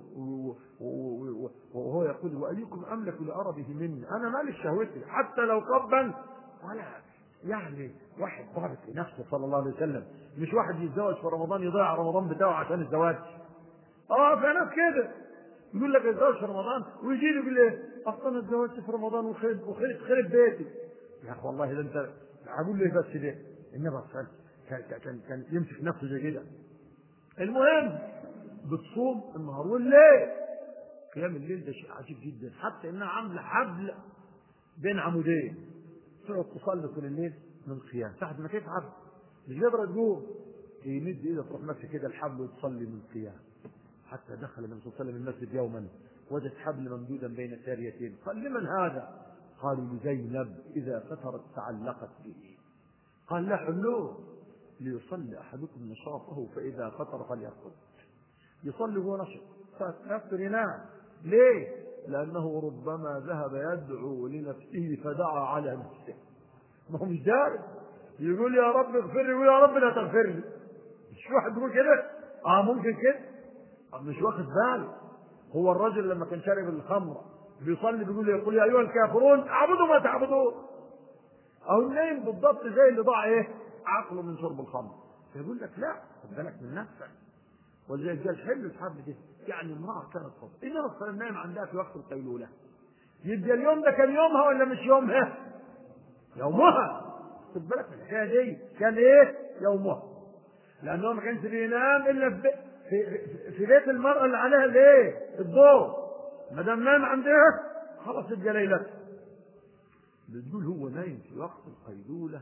وهو يقول وايكم املك لاربه مني، انا مالي شهوتي حتى لو قبل ولا. يعني واحد ضابط لنفسه صلى الله عليه وسلم، مش واحد يتزوج في رمضان يضيع رمضان بتاعه عشان الزواج. في ناس كده يقول لك الزواج في رمضان ويجي له يقول لي اصل انا اتزوجت في رمضان وخرب بيتي. يا اخي والله ده انت هقول له بس ده النبي كان يمسك نفسه زي كده. المهم بتصوم النهار والليل، قيام الليل ده شيء عجيب جدا، حتى انها عامله حبل بين عمودين، تقعد تصلي طول الليل من قيام، ساعة ما تتعب مش قادره تقوم يمد ايده تروح ماسك كده الحبل وتصلي من قيام. حتى دخل النبي صلى الله عليه وسلم المسجد يوما وجد حبل ممدودا بين ساريتين، قال لمن هذا؟ قالوا لزينب اذا فترت تعلقت به. قال لا حلوه ليصلي احدكم نشاطه فاذا فتر فليرقد. يصلي وهو نشط، فيفتر ينام. ليه؟ لانه ربما ذهب يدعو لنفسه فدعا على نفسه، ما هو مش داري، يقول يا رب اغفر لي، يقول يا رب لا تغفر لي. مش واحد يقول كده؟ ممكن كده، مش واخد باله. هو الرجل لما كان شارب الخمر بيصلي بيقول يقول يا ايها الكافرون اعبدوا ما تعبدون، او النايم بالضبط زي اللي ضاع عقله من شرب الخمر. فيقول لك لا، خد بالك من نفسك. ولذلك قال حلو الحبل ده، يعني امراه كانت فضل انما الصلاه النايم عندها في وقت القيلوله، يبقى اليوم ده كان يومها ولا مش يومها؟ يومها. خد بالك من الحكايه دي، كان يومها، لانه ما كانش بينام الا في بيت المراه اللي عليها الدور. ما دام نام عندها خلاص يبقى ليلتها. بتقول هو نايم في وقت القيلوله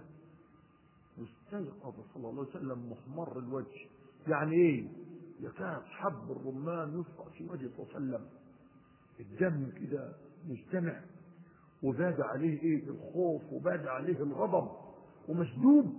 واستيقظ صلى الله عليه وسلم محمر الوجه، يعني يكاد حب الرمان يفقع في وجهه صلى الله عليه وسلم، الدم كده مجتمع، وباد عليه الخوف وباد عليه الغضب ومشدود.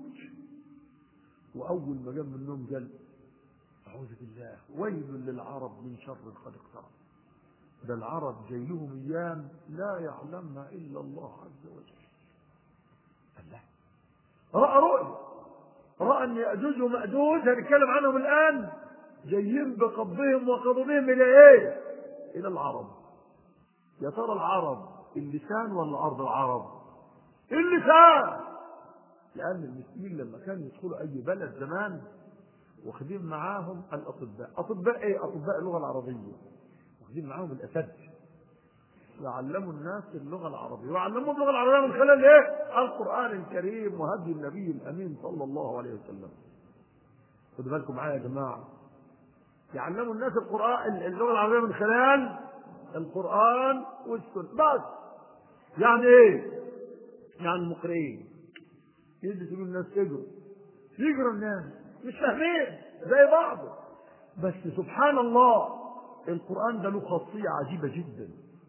واول ما قام من النوم قال اعوذ بالله ويل للعرب من شر قد اقترب. ده العرب جاي لهم ايام لا يعلمها الا الله عز وجل. الله راى رؤيا، راى ان ياجوج وماجوج هنتكلم عنهم الان جايين بقبضهم وقضبهم الى الى العرب. يا ترى العرب اللسان ولا ارض العرب؟ اللسان. لان المسلمين لما كانوا يدخلوا اي بلد زمان واخدين معاهم الاطباء، اطباء اللغه العربيه، واخدين معاهم الاساتذه يعلموا الناس اللغه العربيه، ويعلموا اللغه العربيه من خلال القران الكريم وهدي النبي الامين صلى الله عليه وسلم. خدوا بالكم معايا يا جماعه، يعلموا الناس القران اللغه العربيه من خلال القران والسنه بس. يعني يعني المقرئين يدرسوا الناس يقروا الناس مش فاهمين زي بعضه، بس سبحان الله القرآن ده له خاصية عجيبة جدا.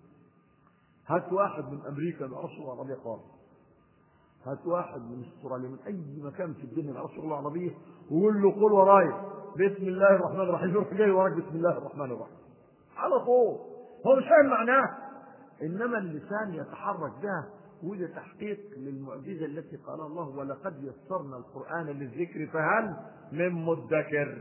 هات واحد من أمريكا ما يعرفش اللغة العربية خالص، هات واحد من استراليا من أي مكان في الدنيا ما يعرفش اللغة العربية وقول له قول ورايا بسم الله الرحمن الرحيم، يروح جاي وراك بسم الله الرحمن الرحيم على طول، هو مش فاهم معناه، إنما اللسان يتحرك بها. وده تحقيق للمعجزة التي قالها الله ولقد يسرنا القرآن للذكر فهل من مدكر.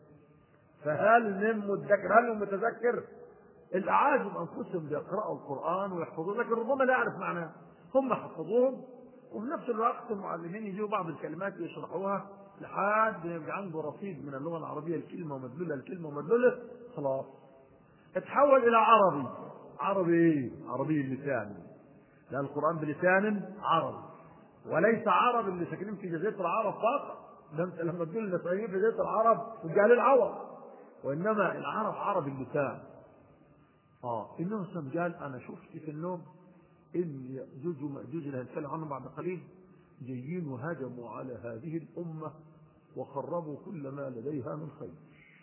فهل من مدكر، هل من متذكر؟ الأعاجم أنفسهم بيقرأوا القرآن ويحفظون لكن ربما لا يعرف معناه. هم حفظوهم، وفي نفس الوقت المعلمين يجيبوا بعض الكلمات يشرحوها لحد ما يبقى عنده رصيد من اللغة العربية، الكلمة ومدلولها، الكلمة ومدلولها، خلاص اتحول إلى عربي. عربي إيه؟ عربي اللسان، لأن القرآن بلسان عربي، وليس عرب اللي ساكنين في جزيرة العرب فقط. ده انت لما تقول المصريين في جزيرة العرب تبقى العرب، وإنما العرب عرب اللسان. إنه قال أنا شفت في النوم إن يأجوج ومأجوج اللي هنتكلم عنهم بعد قليل جايين وهجموا على هذه الأمة وخربوا كل ما لديها من خير.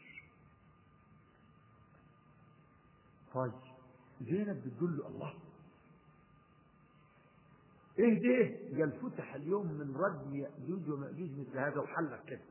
طيب زينب بتقول له الله ايه ده؟ قال فتح اليوم من ردم يأجوج ومأجوج مثل هذا وحلق كده.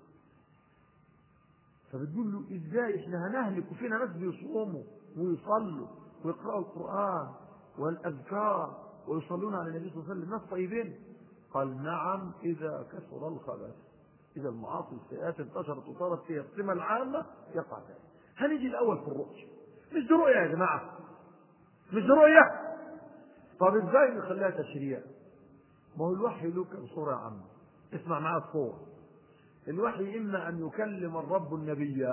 فبتقول له ازاي احنا هنهلك وفينا ناس بيصوموا ويصلوا ويقرأوا القرآن والأذكار ويصلون على النبي صلى الله عليه وسلم، ناس طيبين. قال نعم إذا كثر الخبث، إذا المعاصي السيئات انتشرت وصارت فيها السمة العامة يقع ذلك. هنيجي الأول في الرؤية. مش دي رؤية يا جماعة، مش دي رؤية. طب ازاي نخليها تشريع؟ ما هو الوحي له كم صورة يا عم، اسمع معاه الصورة. الوحي إما أن يكلم الرب النبي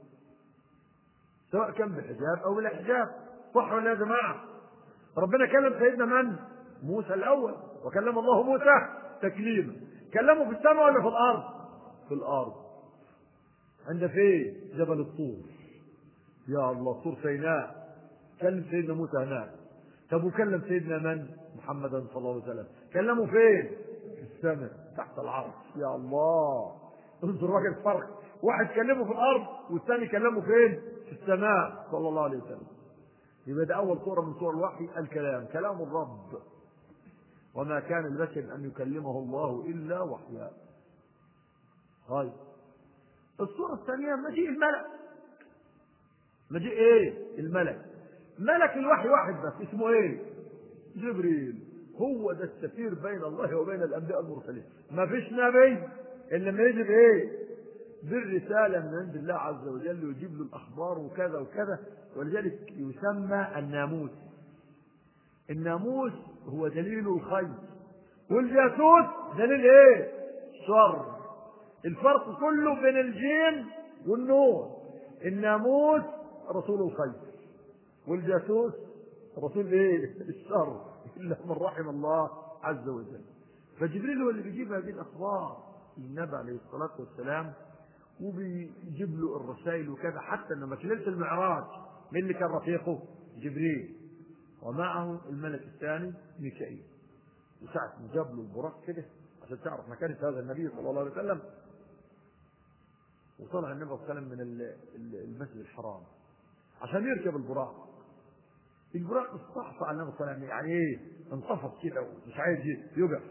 سواء كان بحجاب أو بلا حجاب، صح ولا يا جماعة؟ ربنا كلم سيدنا من؟ موسى الأول، وكلم الله موسى تكليما. كلمه في السماء ولا في الأرض؟ في الأرض. عند فين؟ جبل الطور. يا الله، طور سيناء. كلم سيدنا موسى هناك. طب وكلم سيدنا من؟ محمدا صلى الله عليه وسلم. كلمه فين؟ في السماء تحت العرش. يا الله، انظر الراجل فرق، واحد كلمه في الأرض والثاني كلمه فين؟ في السماء صلى الله عليه وسلم. يبقى ده أول صورة من صور الوحي، الكلام، كلام الرب. وما كان البشر أن يكلمه الله إلا وحيا. طيب الصورة الثانية مجيء الملك. مجيء إيه؟ الملك. ملك الوحي واحد بس، اسمه إيه؟ جبريل. هو ده السفير بين الله وبين الأنبياء المرسلين. ما فيش نبي إلا لما يجي بإيه؟ بالرسالة من عند الله عز وجل ويجيب له الأخبار وكذا وكذا. ولذلك يسمى الناموس. الناموس هو دليل الخير، والجاسوس دليل ايه؟ الشر. الفرق كله بين الجيم والنور. الناموس رسول الخير، والجاسوس رسول ايه؟ الشر، الا من رحم الله عز وجل. فجبريل هو اللي بيجيب هذه الاخبار للنبي عليه الصلاه والسلام، وبيجيب له الرسائل وكذا. حتى لما في ليله المعراج مين اللي كان رفيقه؟ جبريل، ومعه الملك الثاني ميكائيل. وساعة ما جاب له البراق كده عشان تعرف مكانة هذا النبي صلى الله عليه وسلم، وطلع النبي صلى الله عليه وسلم من المسجد الحرام عشان يركب البراق. البراق استعصى على النبي صلى الله عليه وسلم، يعني ايه؟ انتفض كده ومش عايز يقف.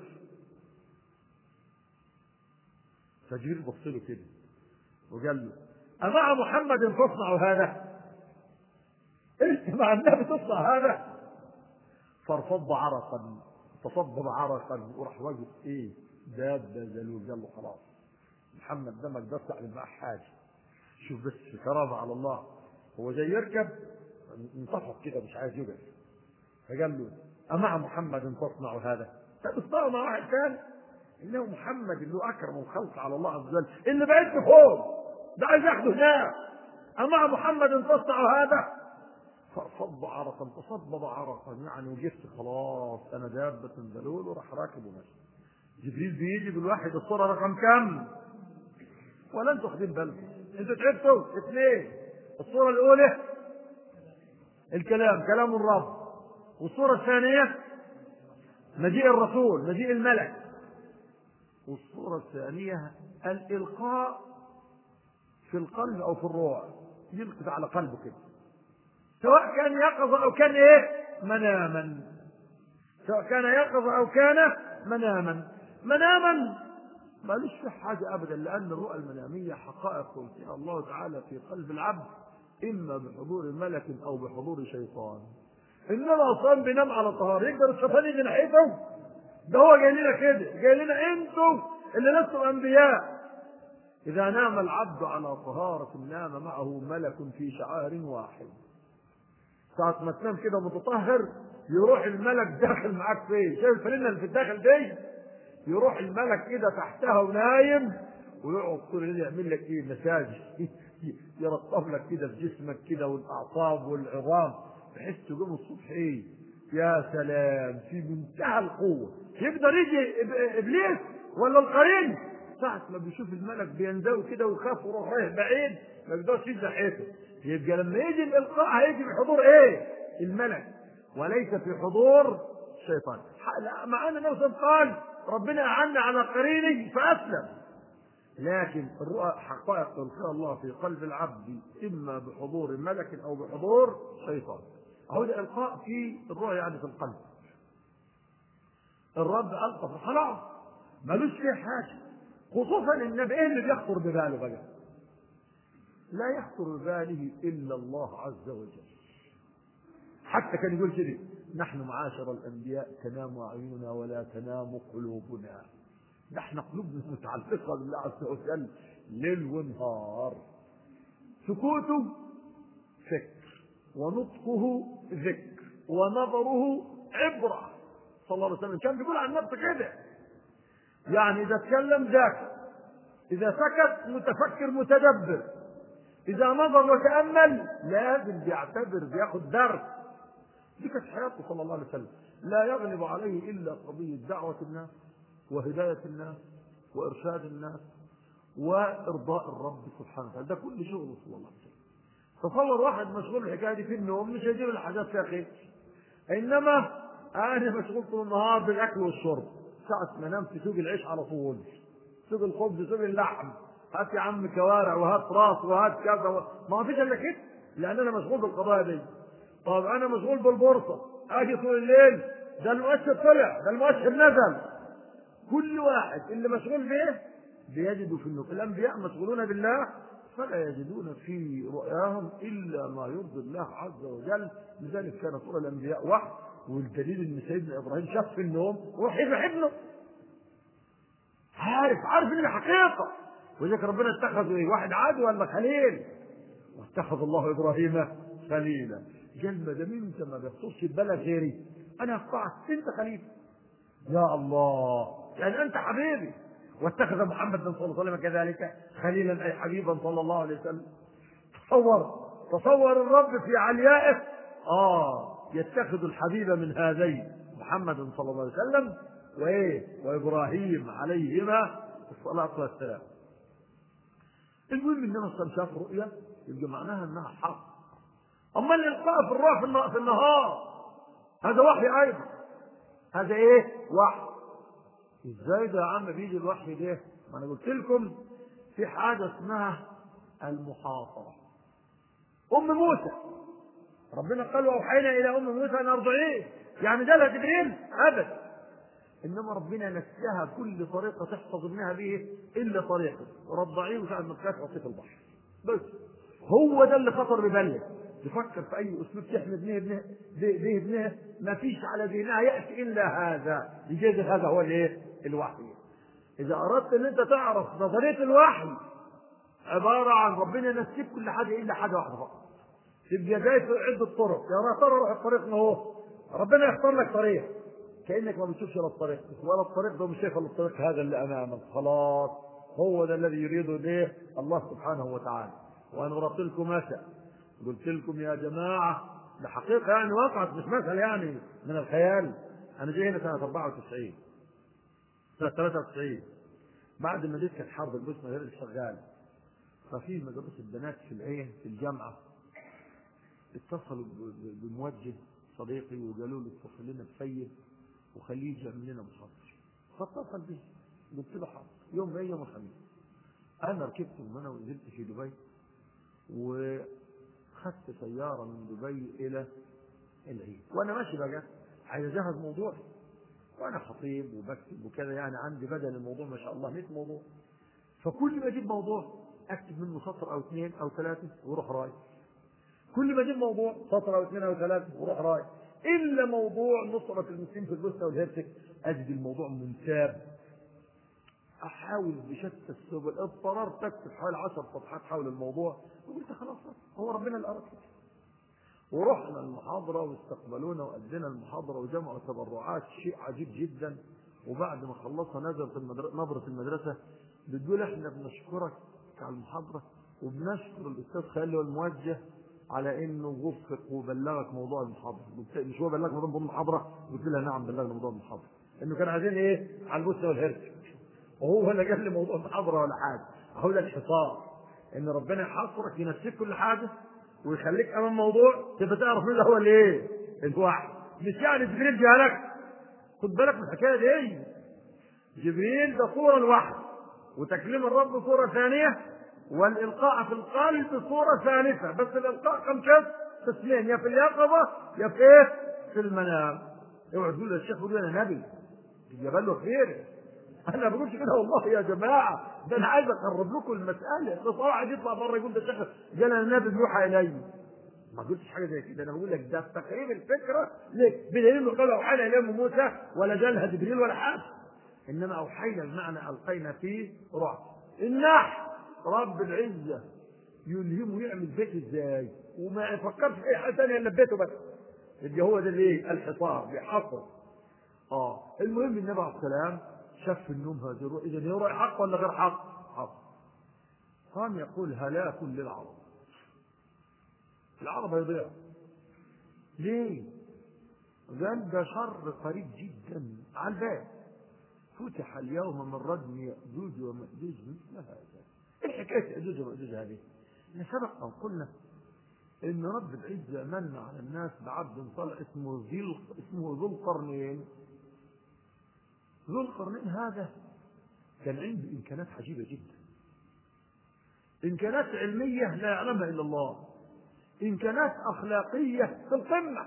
فجبريل بص له كده وقال له أمع محمد تصنع هذا؟ انت مع النبي تصنع هذا؟ فارفض عرقا، تصبب عرقا، وراح واقف ايه؟ داب ذلول. قال له خلاص محمد دمك ده تعمل معاه حاجه. شوف بس كرامه على الله، هو جاي يركب انتفض كده مش عايز يقف. فقال له أمع محمد تصنع هذا؟ طب اصنعوا مع واحد ثاني، انه محمد اللي هو اكرم الخلق على الله عز وجل، اللي بعيد فوق ده عايز ياخده هناك. أمع محمد تصنع هذا؟ فصب عرقا، تصبب عرقا، يعني وجبت خلاص انا دابة ذلول، وراح راكب وماشي. جبريل بيجي بالواحد الصورة رقم كم؟ ولا انتوا واخدين بالكم؟ انتوا تعبتوا اثنين. الصورة الأولى الكلام، كلام الرب. والصورة الثانية مجيء الرسول، مجيء الملك. والصورة الثانية الإلقاء في القلب أو في الروح، يلقي على قلبه كده، سواء كان يقظة أو كان إيه؟ مناما. سواء كان يقظة أو كان مناما. مناما مالوش في حاجة أبدا، لأن الرؤى المنامية حقائق يلقيها الله تعالى في قلب العبد، إما بحضور ملك أو بحضور شيطان. إنما أصلا بينام على طهارة، يقدر الشيطان يجي ناحيته؟ ده هو جاي لنا كده، جاي لنا أنتم اللي لستم أنبياء. إذا نام العبد على طهارة نام معه ملك في شعار واحد. ساعة ما تنام كده متطهر يروح الملك داخل معاك فين؟ شايف الفانلة اللي في الداخل دي؟ يروح الملك كده تحتها ونايم، ويقعد طول الليل يعمل لك ايه؟ مساج يرطب لك كده في جسمك كده والاعصاب والعظام، بحيث تقوم الصبح ايه؟ يا سلام، في منتهى القوه. يقدر يجي ابليس ولا القرين ساعة ما بيشوف الملك بينزوي كده ويخاف ويروح رايح بعيد، ما يقدرش يجي ناحيته. يبقى لما يجي الالقاء هيجي بحضور ايه؟ الملك، وليس في حضور الشيطان. مع ان النبي قال ربنا اعنا على قريني فاسلم، لكن الرؤى حقائق تلقاها الله في قلب العبد اما بحضور ملك او بحضور شيطان. اهو ده القاء في الرؤى يعني في القلب. الرب القى خلاص ملوش فيه حاجه، خصوصا النبي ايه اللي بيخطر بباله بقى؟ لا يخطر بباله الا الله عز وجل. حتى كان يقول كده: نحن معاشر الانبياء تنام اعيننا ولا تنام قلوبنا. نحن قلوبنا متعلقه بالله عز وجل ليل ونهار. سكوته فكر، ونطقه ذكر، ونظره عبره. صلى الله عليه وسلم كان بيقول عن نفسه كده، يعني اذا تكلم ذاكر، اذا سكت متفكر متدبر، اذا نظر وتامل لازم بيعتبر بياخد درس. دي كانت حياته صلى الله عليه وسلم. لا يغلب عليه الا قضيه دعوه الناس وهدايه الناس وارشاد الناس وارضاء الرب سبحانه وتعالى. ده كل شغله صلى الله عليه وسلم. تصور واحد مشغول بالحكايه دي في النوم مش هيجيب الحاجات فيها خير، انما انا مشغول طول النهار بالاكل والشرب، ساعه ما انام في سوق العيش على طول، سوق الخبز، سوق اللحم، هات يا عم كوارع وهات راس وهات كذا ما فيش الا كده، لان انا مشغول بالقضايا دي. طب انا مشغول بالبورصه، اجي طول الليل ده المؤشر طلع، ده المؤشر نزل. كل واحد اللي مشغول به بيجد في النوم. الانبياء مشغولون بالله فلا يجدون في رؤياهم الا ما يرضي الله عز وجل. لذلك كانت رؤى الانبياء وحي، والدليل ان سيدنا ابراهيم شاف في النوم وحي ابنه، عارف ان الحقيقه. ولذلك ربنا اتخذ ايه؟ واحد عادي ولا خليل؟ واتخذ الله ابراهيم خليلا. قال ما دام انت ما بيخطرش في بالك غيري انا اقطعك، انت خليل. يا الله، يعني انت حبيبي. واتخذ محمد صلى الله عليه وسلم كذلك خليلا اي حبيبا صلى الله عليه وسلم. تصور الرب في عليائه يتخذ الحبيب من هذين محمد صلى الله عليه وسلم وابراهيم عليهما الصلاه والسلام. المهم انما شاف رؤيا يبقى معناها انها حق. اما الالقاء في الروح في النهار هذا وحي ايضا. هذا وحي. ازاي ده يا عم بيجي الوحي ده؟ ما انا قلت لكم في حاجه اسمها المحاصره. ام موسى ربنا قال واوحينا الى ام موسى ان ارضعيه، يعني ده لا جبريل ابدا، انما ربنا نساها كل طريقه تحفظ منها به الا طريقه رضعيه وساعد ما تخاف في البحر. بس هو ده اللي خطر ببالك. تفكر في اي اسلوب تحمد به ابنها ما فيش على دينها ياتي الا هذا. يجوز هذا هو الوحي. اذا اردت ان انت تعرف نظريه الوحي عباره عن ربنا ينسيك كل حاجه الا حاجه واحده فقط. تبقى جاي في عده طرق، يا ترى روح الطريق ما هو ربنا يختار لك طريق كانك ما بتشوفش الا الطريق، ولا الطريق ده مش شايف الا الطريق هذا اللي امامك. خلاص هو ده الذي يريده الله سبحانه وتعالى. وانا ضربت لكم مثل، قلت لكم يا جماعه ده حقيقه يعني وقعت، مش مثل يعني من الخيال. انا جاي هنا سنه 94 سنه 93 بعد ما جيت كانت حرب البوسنه غير شغاله، ففي مدرسه البنات في العين في الجامعه اتصلوا بموجه صديقي وقالوا له اتصل لنا بسيد وخليه يجي يعمل لنا محاضره. فاتصل به قلت له حاضر. يوم جاي يوم الخميس انا ركبت وانا ونزلت في دبي، وخدت سياره من دبي الى العين. وانا ماشي بقى عايز اجهز موضوع، وانا خطيب وبكتب وكذا، يعني عندي بدل الموضوع ما شاء الله 100 موضوع. فكل ما اجيب موضوع اكتب منه سطر او اثنين او ثلاثه واروح رايح. كل ما اجيب موضوع سطر او اثنين او ثلاثه واروح رايح. الا موضوع نصرة المسلمين في البوسنه والهرسك اجد الموضوع منساب. احاول بشتى السبل، اضطررت اكتب حوالي 10 صفحات حول الموضوع، وقلت خلاص هو ربنا اللي اراد كده. ورحنا المحاضرة واستقبلونا وأدينا المحاضرة وجمعوا تبرعات، شيء عجيب جدا. وبعد ما خلصنا نزلت نبرة المدرسة بتقول احنا بنشكرك على المحاضرة وبنشكر الأستاذ خالد والموجه على انه وفق وبلغك موضوع المحاضرة. مش هو بلغك موضوع المحاضرة؟ قلت لها نعم بلغنا موضوع المحاضرة، انه كان عايزين ايه على البوسة والهرس، وهو اللي قال لي موضوع المحاضرة ولا حاجة. هو ده الحصار، ان ربنا يحصرك ينسيك كل حاجة ويخليك امام موضوع تبقى تعرف مين هو الايه الواحد. مش يعني جبريل جالك، خد بالك من الحكايه دي. جبريل ده صوره الوحي، وتكليم الرب صوره ثانيه، والالقاء في القلب صوره ثالثه. بس الالقاء كم قسمين، يا في اليقظه يا في ايه في المنام. اوعى تقول الشيخ بيقول انا نبي جبل له خير. انا بقولش كده والله يا جماعه، ده انا عايز اقرب لكم المساله. بس واحد يطلع بره يقول ده الشيخ قال انا نبي يوحى الي، ما قلتش حاجه زي كده. انا بقول لك ده تقريب الفكره ليه، بدليل انه قال اوحينا اليه موسى ولا جالها جبريل ولا حاجه، انما اوحينا بمعنى القينا فيه روح. النحل رب العزه يلهمه يعمل بيت ازاي وما يفكرش في اي حاجه ثانيه الا بيته بس. يبقى هو ده الايه الحصار بيحصر. المهم النبي عليه السلام شاف النوم هذه الروح. اذا هي روح حق ولا غير حق؟ حق. قام يقول هلاك للعرب، العرب هيضيع. ليه؟ قال ده شر قريب جدا على الباب، فتح اليوم من ردم يأجوج ومأجوج مثل هذا. ايه حكايه يأجوج ومأجوج هذه؟ احنا سبق ان قلنا ان رب العزه من على الناس بعبد صالح اسمه ذو القرنين. ذو القرنين هذا كان عنده امكانات عجيبه جدا، امكانات علميه لا يعلمها الا الله، امكانات اخلاقيه في القمه،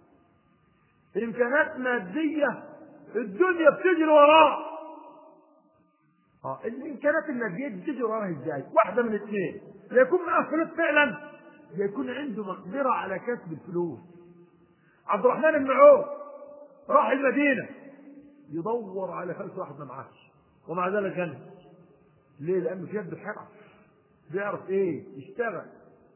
امكانات ماديه الدنيا بتجري وراه. الامكانات الماديه بتجري وراه ازاي؟ واحده من اثنين، يا يكون معاه فلوس فعلا، يا يكون عنده مقدره على كسب الفلوس. عبد الرحمن بن عوف راح المدينه يدور على فلوس، واحد ما معاش ومع ذلك غني. ليه؟ لانه في يده حرف، بيعرف ايه يشتغل.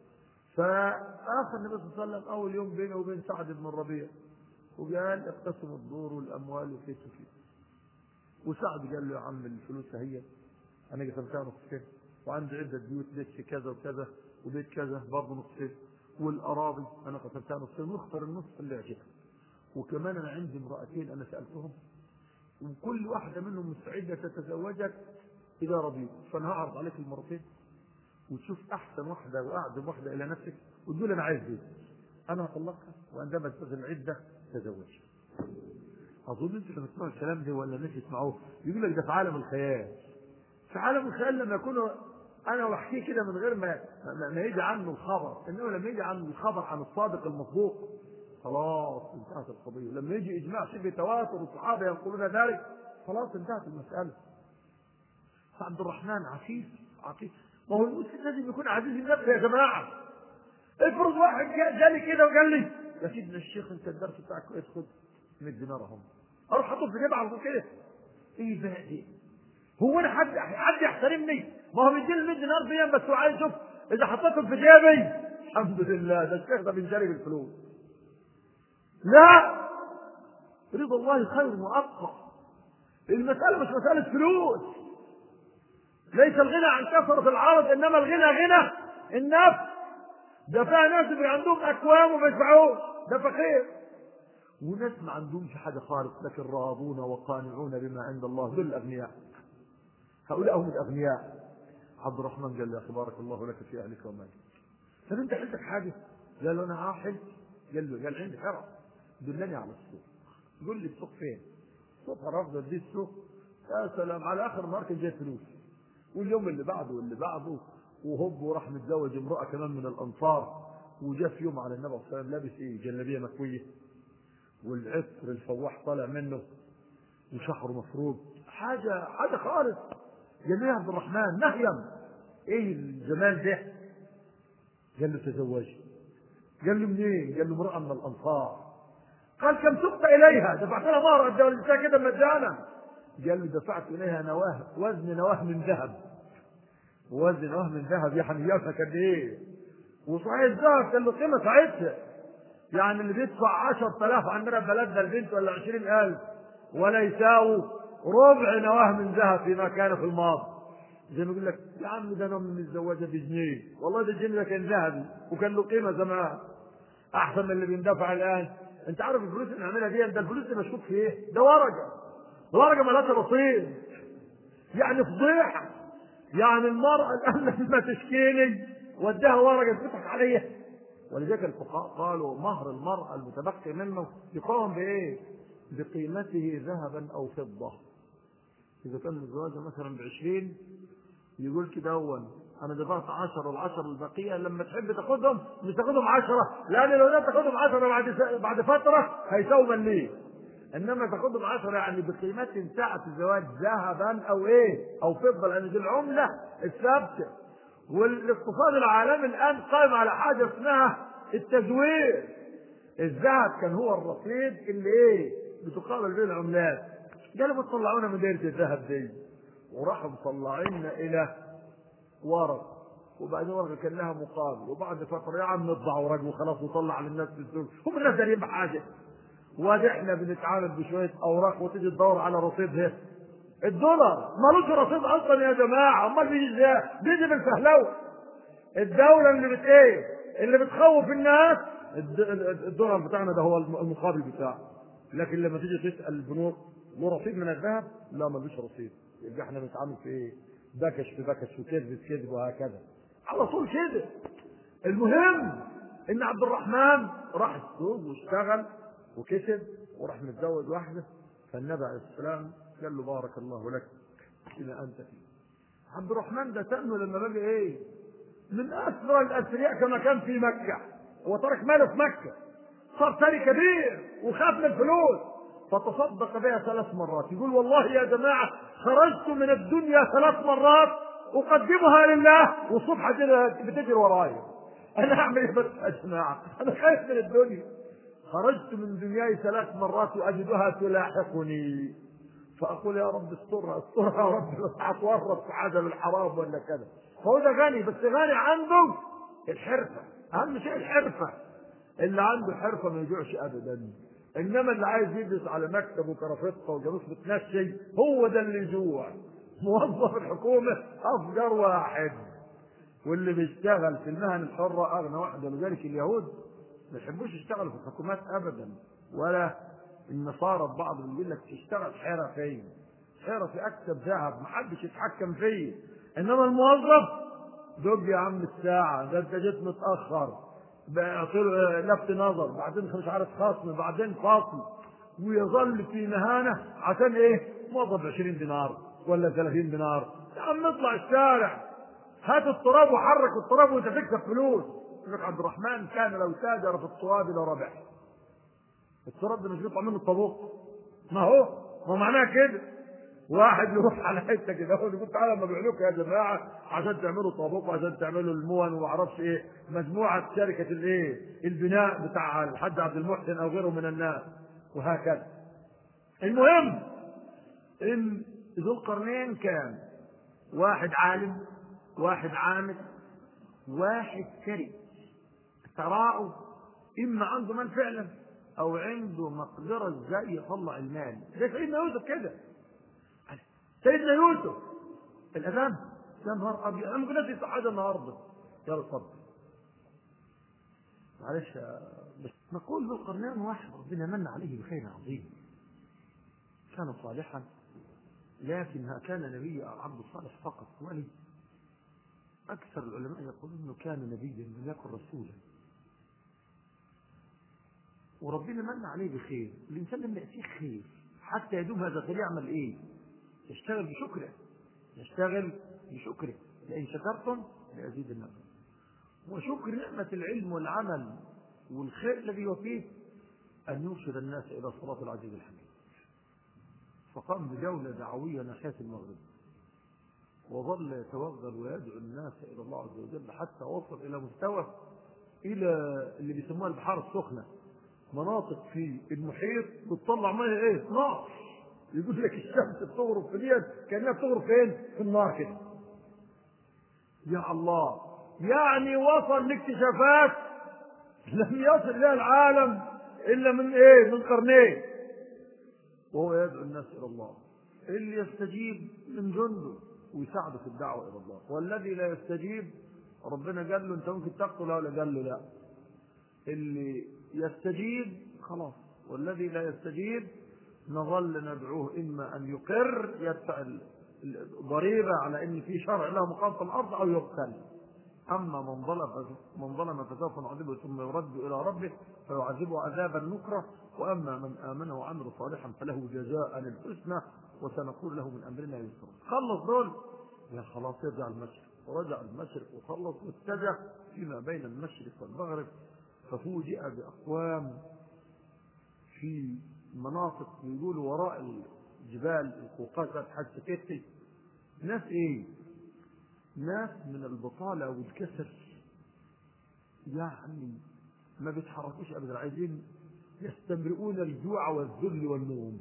فاخر النبي صلى الله عليه وسلم اول يوم بينه وبين سعد بن الربيع وقال اقتسموا الدور والاموال وكيف وكيف. وسعد قال له يا عم الفلوس هي انا قسمتها نصين، وعندي عده بيوت، بيت في كذا وكذا وبيت كذا برضه نصين، والاراضي انا قسمتها نصين، واختار النصف اللي يعجبك. وكمان انا عندي امرأتين انا سالتهم وكل واحده منهم مستعده تتزوجك اذا رضيت، فانا هعرض عليك المرتين وتشوف احسن واحده واعظم واحده الى نفسك وتقول انا عايز دي، انا هطلقها وعندما تنتهي العده تزوجها. اظن انتوا لما تسمعوا الكلام ده ولا الناس يسمعوه يقول لك ده في عالم الخيال. في عالم الخيال لما يكون انا بحكيه كده من غير ما يجي عنه الخبر، انما لما يجي عنه الخبر عن الصادق المصدوق خلاص انتهت القضيه. لما يجي اجماع شبه تواتر والصحابه ينقلون ذلك خلاص انتهت المساله. فعبد الرحمن عفيف. ما هو المسلم لازم يكون عزيز النفس يا جماعه. افرض واحد جالي كده وقال لي يا سيدنا الشيخ انت الدرس بتاعك كويس، خد 100 دينار اهم، اروح احطه في جيبي على طول كده. ايه بقى دي؟ هو انا حد يحترمني؟ ما هو بيديني 100 دينار بيان بس هو عايز يشوف اذا حطيتهم في جيبي. الحمد لله ده الشيخ ده بينجري بالفلوس. لا، رضا الله خير وابقى. المساله مش مساله فلوس. ليس الغنى عن كثرة العرض، انما الغنى غنى النفس. ده فيها ناس اللي عندهم اكوام وما يدفعوش، ده فقير. وناس ما عندهمش حاجه خالص لكن راضون وقانعون بما عند الله، دول الاغنياء. هؤلاء هم الاغنياء. عبد الرحمن قال له يا اخي بارك الله لك في اهلك ومالك. طب انت عندك حاجه؟ قال له انا عاحل. قال عندي حرف، دلني على السوق. قول لي السوق فين؟ السوق رافض دي السوق. يا سلام، على اخر النهار كان جاي فلوس. واليوم اللي بعده واللي بعده وهوب وراح متزوج امراه كمان من الانصار. وجاء في يوم على النبي صلى الله عليه وسلم لابس ايه؟ جلابيه مكويه والعطر الفواح طالع منه وشعره مفروض، حاجه خالص. قال له يا عبد الرحمن نهيم ايه الجمال ده؟ قال له تزوجي. قال له منين؟ قال له امراه من الانصار. قال كم سقت اليها؟ دفعت لها مهر قد ولدتها كده مجانا. قال له دفعت اليها نواه، وزن نواه من ذهب. وزن نواه من ذهب يعني يافها قد ايه؟ وصحيح الذهب كان له قيمه ساعتها. يعني اللي بيدفع 10,000 عندنا في بلدنا البنت ولا 20,000 ولا يساووا ربع نواه من ذهب فيما كان في الماضي. زي ما يقول لك يا عم ده انا من الزواجه بجنيه، والله ده الجنيه كان ذهبي وكان له قيمه زمان احسن من اللي بيندفع الان. انت عارف الفلوس اللي نعملها دي، ده الفلوس اللي مشكوك في ايه؟ ده ورقه مالهاش رصيد، يعني فضيحه. يعني المرأة الآن لما تشكيني ودها ورقة تفتح عليها. ولذلك الفقهاء قالوا مهر المرأة المتبقي منه يقام بإيه؟ بقيمته ذهبا أو فضة. إذا كان الزواج مثلا ب20 يقول كده أنا دفعت 10 والعشر البقية لما تحب تاخدهم مش تاخدهم 10، لأن لو لا تاخدهم 10 بعد فترة هيساووا مليم. انما تاخدهم 10 يعني بقيمة ساعة الزواج ذهبا او ايه او فضة، لان دي العملة الثابتة. والاقتصاد العالمي الان قائم على حاجة اسمها التزوير. الذهب كان هو الرصيد اللي ايه بتقابل به العملات. قالوا بتطلعونا من دايرة الذهب دي، وراحوا مطلعيننا الى ورق، وبعدين ورقة كان لها مقابل، وبعد فترة يا عم نطبع ورق وخلاص وطلع للناس في السوق، هم الناس دارين بحاجة. وادي احنا بنتعامل بشويه اوراق وتيجي تدور على رصيدها. الدولار مالوش رصيد اصلا يا جماعه، امال بيجي ازاي؟ بيجي بالفهلوه. الدوله اللي ايه اللي بتخوف الناس الدولار بتاعنا ده هو المقابل بتاعه. لكن لما تيجي تسال البنوك له رصيد من الذهب؟ لا ملوش رصيد. يبقى احنا بنتعامل في ايه؟ بكش في بكش وكذب في كذب وهكذا على طول كده. المهم ان عبد الرحمن راح السوق واشتغل وكسب وراح متزوج واحده، فالنبي عليه السلام قال له بارك الله لك فيما انت فيه. عبد الرحمن ده تأمه لما بقى ايه من اسرى الاثرياء كما كان في مكه، هو ترك ماله في مكه، صار ثري كبير وخاف من الفلوس، فتصدق بها 3 مرات. يقول والله يا جماعه خرجت من الدنيا 3 مرات اقدمها لله والصبح بتجري ورايا. انا اعمل ايه بس يا جماعه؟ انا خايف من الدنيا. خرجت من دنياي 3 مرات واجدها تلاحقني، فاقول يا رب استرها استرها يا رب، بس هتورط في حاجه للحرام ولا كذا. فهو ده غني، بس غني عنده الحرفه، اهم شيء الحرفه. اللي عنده حرفه ما يجوعش ابدا، انما اللي عايز يجلس على مكتب وكرافته وجالوس بتمشي هو ده اللي يجوع. موظف الحكومه افجر واحد، واللي بيشتغل في المهن الحره اغنى واحد. ولذلك اليهود ما يحبوش يشتغلوا في الحكومات ابدا، ولا النصارى بعض بيقول لك تشتغل حرفي، حرفي اكسب ذهب ما حدش يتحكم فيه. انما الموظف دق يا عم الساعه، ده انت جيت متاخر، بيعطيله لفت نظر، بعدين مش عارف خصم، بعدين فاصل، ويظل في مهانه عشان ايه؟ موظف 20 دينار ولا 30 دينار. يا عم اطلع الشارع هات التراب وحرك التراب وانت تكسب فلوس. يقول لك عبد الرحمن كان لو تاجر في التراب لربح. التراب ده مش بيطلع منه الطابوق؟ ما هو معناها كده. واحد يروح على حته كده يقول تعالى ما بيعلوك يا جماعه عشان تعملوا طابوق وعشان تعملوا المون وما اعرفش ايه، مجموعه شركه الايه البناء بتاع الحاج عبد المحسن او غيره من الناس وهكذا. المهم ان ذو القرنين كان واحد عالم، واحد عامل، واحد ثري، ثراءه اما عنده مال فعلا او عنده مقدره ازاي يطلع المال. زي سيدنا يوسف كده. سيدنا يوسف الاذان يا نهار ابيض، انا ممكن ادي حاجه النهارده. يلا اتفضل معلش بس نقول ذو القرنين واحد ربنا من عليه بخير عظيم، كان صالحا لكن كان نبي او عبد الصالح فقط ولي. اكثر العلماء يقولون انه كان نبيا لم يكن رسولا، وربنا من عليه بخير. الانسان لما ياتيه خير حتى يدوم هذا الخير يعمل ايه؟ يشتغل بشكره، يشتغل بشكره. لئن شكرتم لازيدنكم. وشكر نعمه العلم والعمل والخير الذي هو فيه ان يرشد الناس الى صراط العزيز الحميد. فقام بجوله دعويه ناحيه المغرب، وظل يتوغل ويدعو الناس الى الله عز وجل حتى وصل الى مستوى الى اللي بيسموها البحار السخنه، مناطق في المحيط بتطلع ميه ايه؟ نار. يقول لك الشمس بتغرب في اليد كانها بتغرب فين؟ في النار كده. يا الله، يعني وصل لاكتشافات لم يصل إلى العالم إلا من إيه؟ من قرنين، وهو يدعو الناس إلى الله. اللي يستجيب من جنده ويساعده في الدعوة إلى الله، والذي لا يستجيب ربنا قال له أنت ممكن تقتله ولا قال له لا. اللي يستجيب خلاص، والذي لا يستجيب نظل ندعوه إما أن يقر يدفع الضريبة على إن في شرع له مقام في الأرض أو يقتل. أما من ظلم فسوف نعذبه ثم يرد إلى ربه فيعذبه عذابا نكرا، وأما من آمن وعمل صالحا فله جزاء الحسنى وسنقول له من أمرنا يسرا. خلص دول يا خلاص يرجع المشرق، ورجع المشرق وخلص واتجه فيما بين المشرق والمغرب، ففوجئ بأقوام في مناطق يقولوا وراء الجبال القوقاز حتى ناس ايه؟ ناس من البطالة والكسل، يعني ما بيتحركوش ابدا، عايزين يستمرئون الجوع والذل والنوم.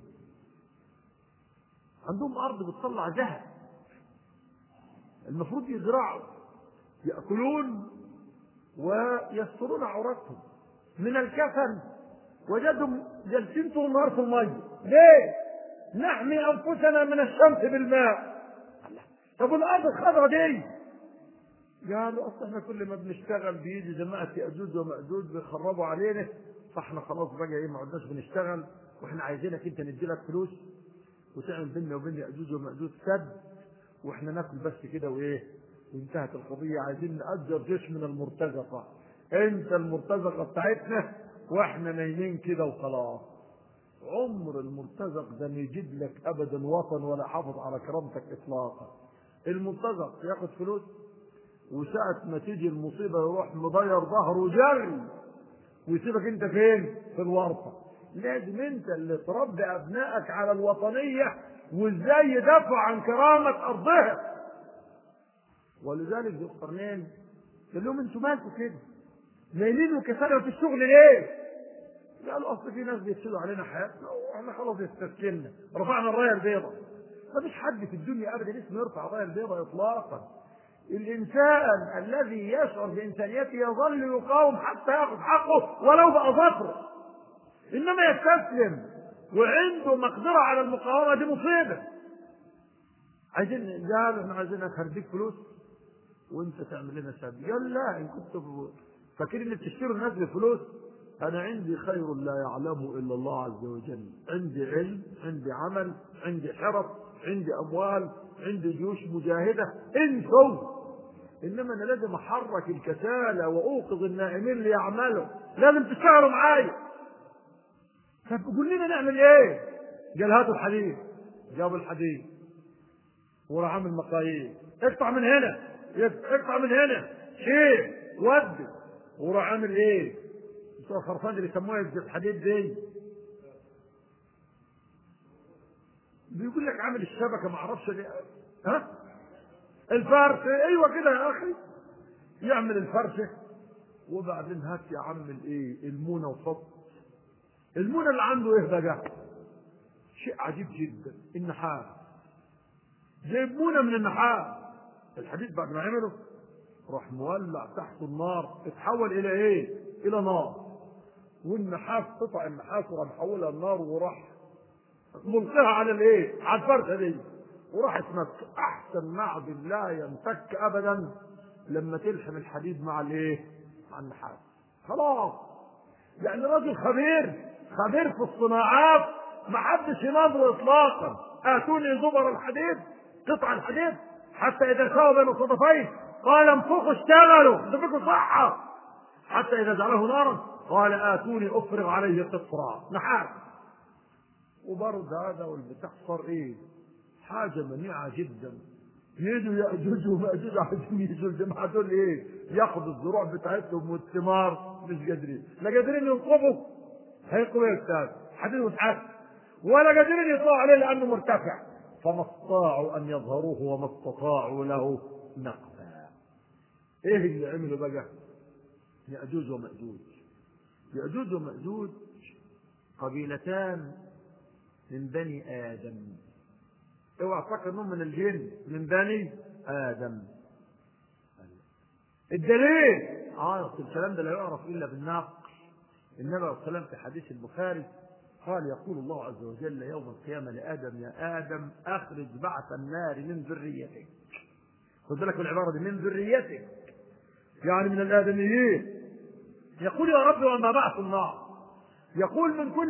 عندهم ارض بتطلع ذهب، المفروض يزرعوا يأكلون ويسترون عوراتهم. من الكفن وجدهم جالسين طول النهار في الميه. ليه؟ نحمي انفسنا من الشمس بالماء. طب الارض الخضراء دي؟ قالوا اصل احنا كل ما بنشتغل بيجي جماعه ياجوج وماجوج بيخربوا علينا، فاحنا خلاص بقى ايه ما عدناش بنشتغل، واحنا عايزينك انت ندي لك فلوس وتعمل بيننا وبين ياجوج وماجوج سد، واحنا ناكل بس كده وايه، وانتهت القضيه. عايزين نأجر جيش من المرتزقه، انت المرتزقه بتاعتنا واحنا نايمين كده وخلاص. عمر المرتزق ده ما يجيب لك ابدا وطن ولا حافظ على كرامتك اطلاقا. المرتزق ياخد فلوس وساعة ما تيجي المصيبة يروح مضير ظهره جري ويسيبك انت فين؟ في الورطة. لازم انت اللي تربي ابنائك على الوطنية وازاي يدافع عن كرامة ارضها. ولذلك ذو القرنين قال لهم انتوا مالكم كده؟ نايمين وكسلوا في الشغل ليه؟ قالوا اصل في ناس بيفسدوا علينا حياتنا واحنا خلاص استسلمنا، رفعنا الرايه البيضاء. مفيش حد في الدنيا ابدا اسمه يرفع الرايه البيضاء اطلاقا. الانسان الذي يشعر بانسانيته يظل يقاوم حتى ياخذ حقه ولو باظافره، انما يستسلم وعنده مقدره على المقاومه دي مصيبه. عايزين قالوا احنا عايزينك هنديك فلوس وانت تعمل لنا سبيل. قال لا، ان كنتوا فاكرين ان تشتروا الناس بفلوس، انا عندي خير لا يعلمه الا الله عز وجل. عندي علم، عندي عمل، عندي حرف، عندي اموال، عندي جيوش مجاهده. انسوا. انما انا لازم احرك الكسالى واوقظ النائمين ليعملوا. لازم تشتغلوا معايا. طب قول لنا نعمل ايه؟ قال هاتوا الحديد. جابوا الحديد وراح عامل مقاييس، اقطع من هنا، اقطع من هنا، شيل ودي، وراح عامل ايه؟ بتوع الخرفان اللي يسموها الحديد دي، بيقول لك عامل الشبكه ما اعرفش ليه. ها؟ الفرش، ايوه كده يا اخي، يعمل الفرشه وبعدين هات يا عم الايه؟ المونه وحط. المونه اللي عنده ايه بقى؟ شيء عجيب جدا، النحاس. جايب مونه من النحاس. الحديد بعد ما عمله راح مولع تحت النار، اتحول الى ايه؟ الى نار. والنحاس قطع النحاس وراح محولها النار وراح ملقاها على الايه؟ على الفرشه دي وراح اتمسك. احسن معدن لا ينفك ابدا لما تلحم الحديد مع الايه؟ مع النحاس. خلاص يعني راجل خبير في الصناعات، ما حدش يناظره اطلاقا. اتوني زبر الحديد، قطع الحديد، حتى اذا ساوى بين الصدفين قال انفخوا اشتغلوا انفخوا صحه، حتى اذا جعله نارا قال اتوني افرغ عليه قطرا نحاس. وبرد هذا والبتاع صار ايه؟ حاجه منيعه جدا. يجوا ياجوج وماجوج عايزين يجوا الجماعه دول ايه؟ ياخذوا الزروع بتاعتهم والثمار، مش قادرين، لا قادرين ينقبوا، هينقبوا يا استاذ حديد وتحت، ولا قادرين يطلعوا عليه لانه مرتفع، فما استطاعوا ان يظهروه وما استطاعوا له نقبا. ايه اللي عملوا بقى؟ ياجوج وماجوج. ياجوج وماجوج قبيلتان من بني ادم. اوعى تفكر انهم من الجن، من بني ادم. الدليل الكلام ده لا يعرف إلا بالنقل. النبي عليه الصلاة والسلام في حديث البخاري قال يقول الله عز وجل يوم القيامة لآدم يا آدم أخرج بعث النار من ذريتك. خذ بالك من العبارة دي، من ذريتك يعني من الآدميين. يقول يا رب وما بعث النار؟ يقول من كل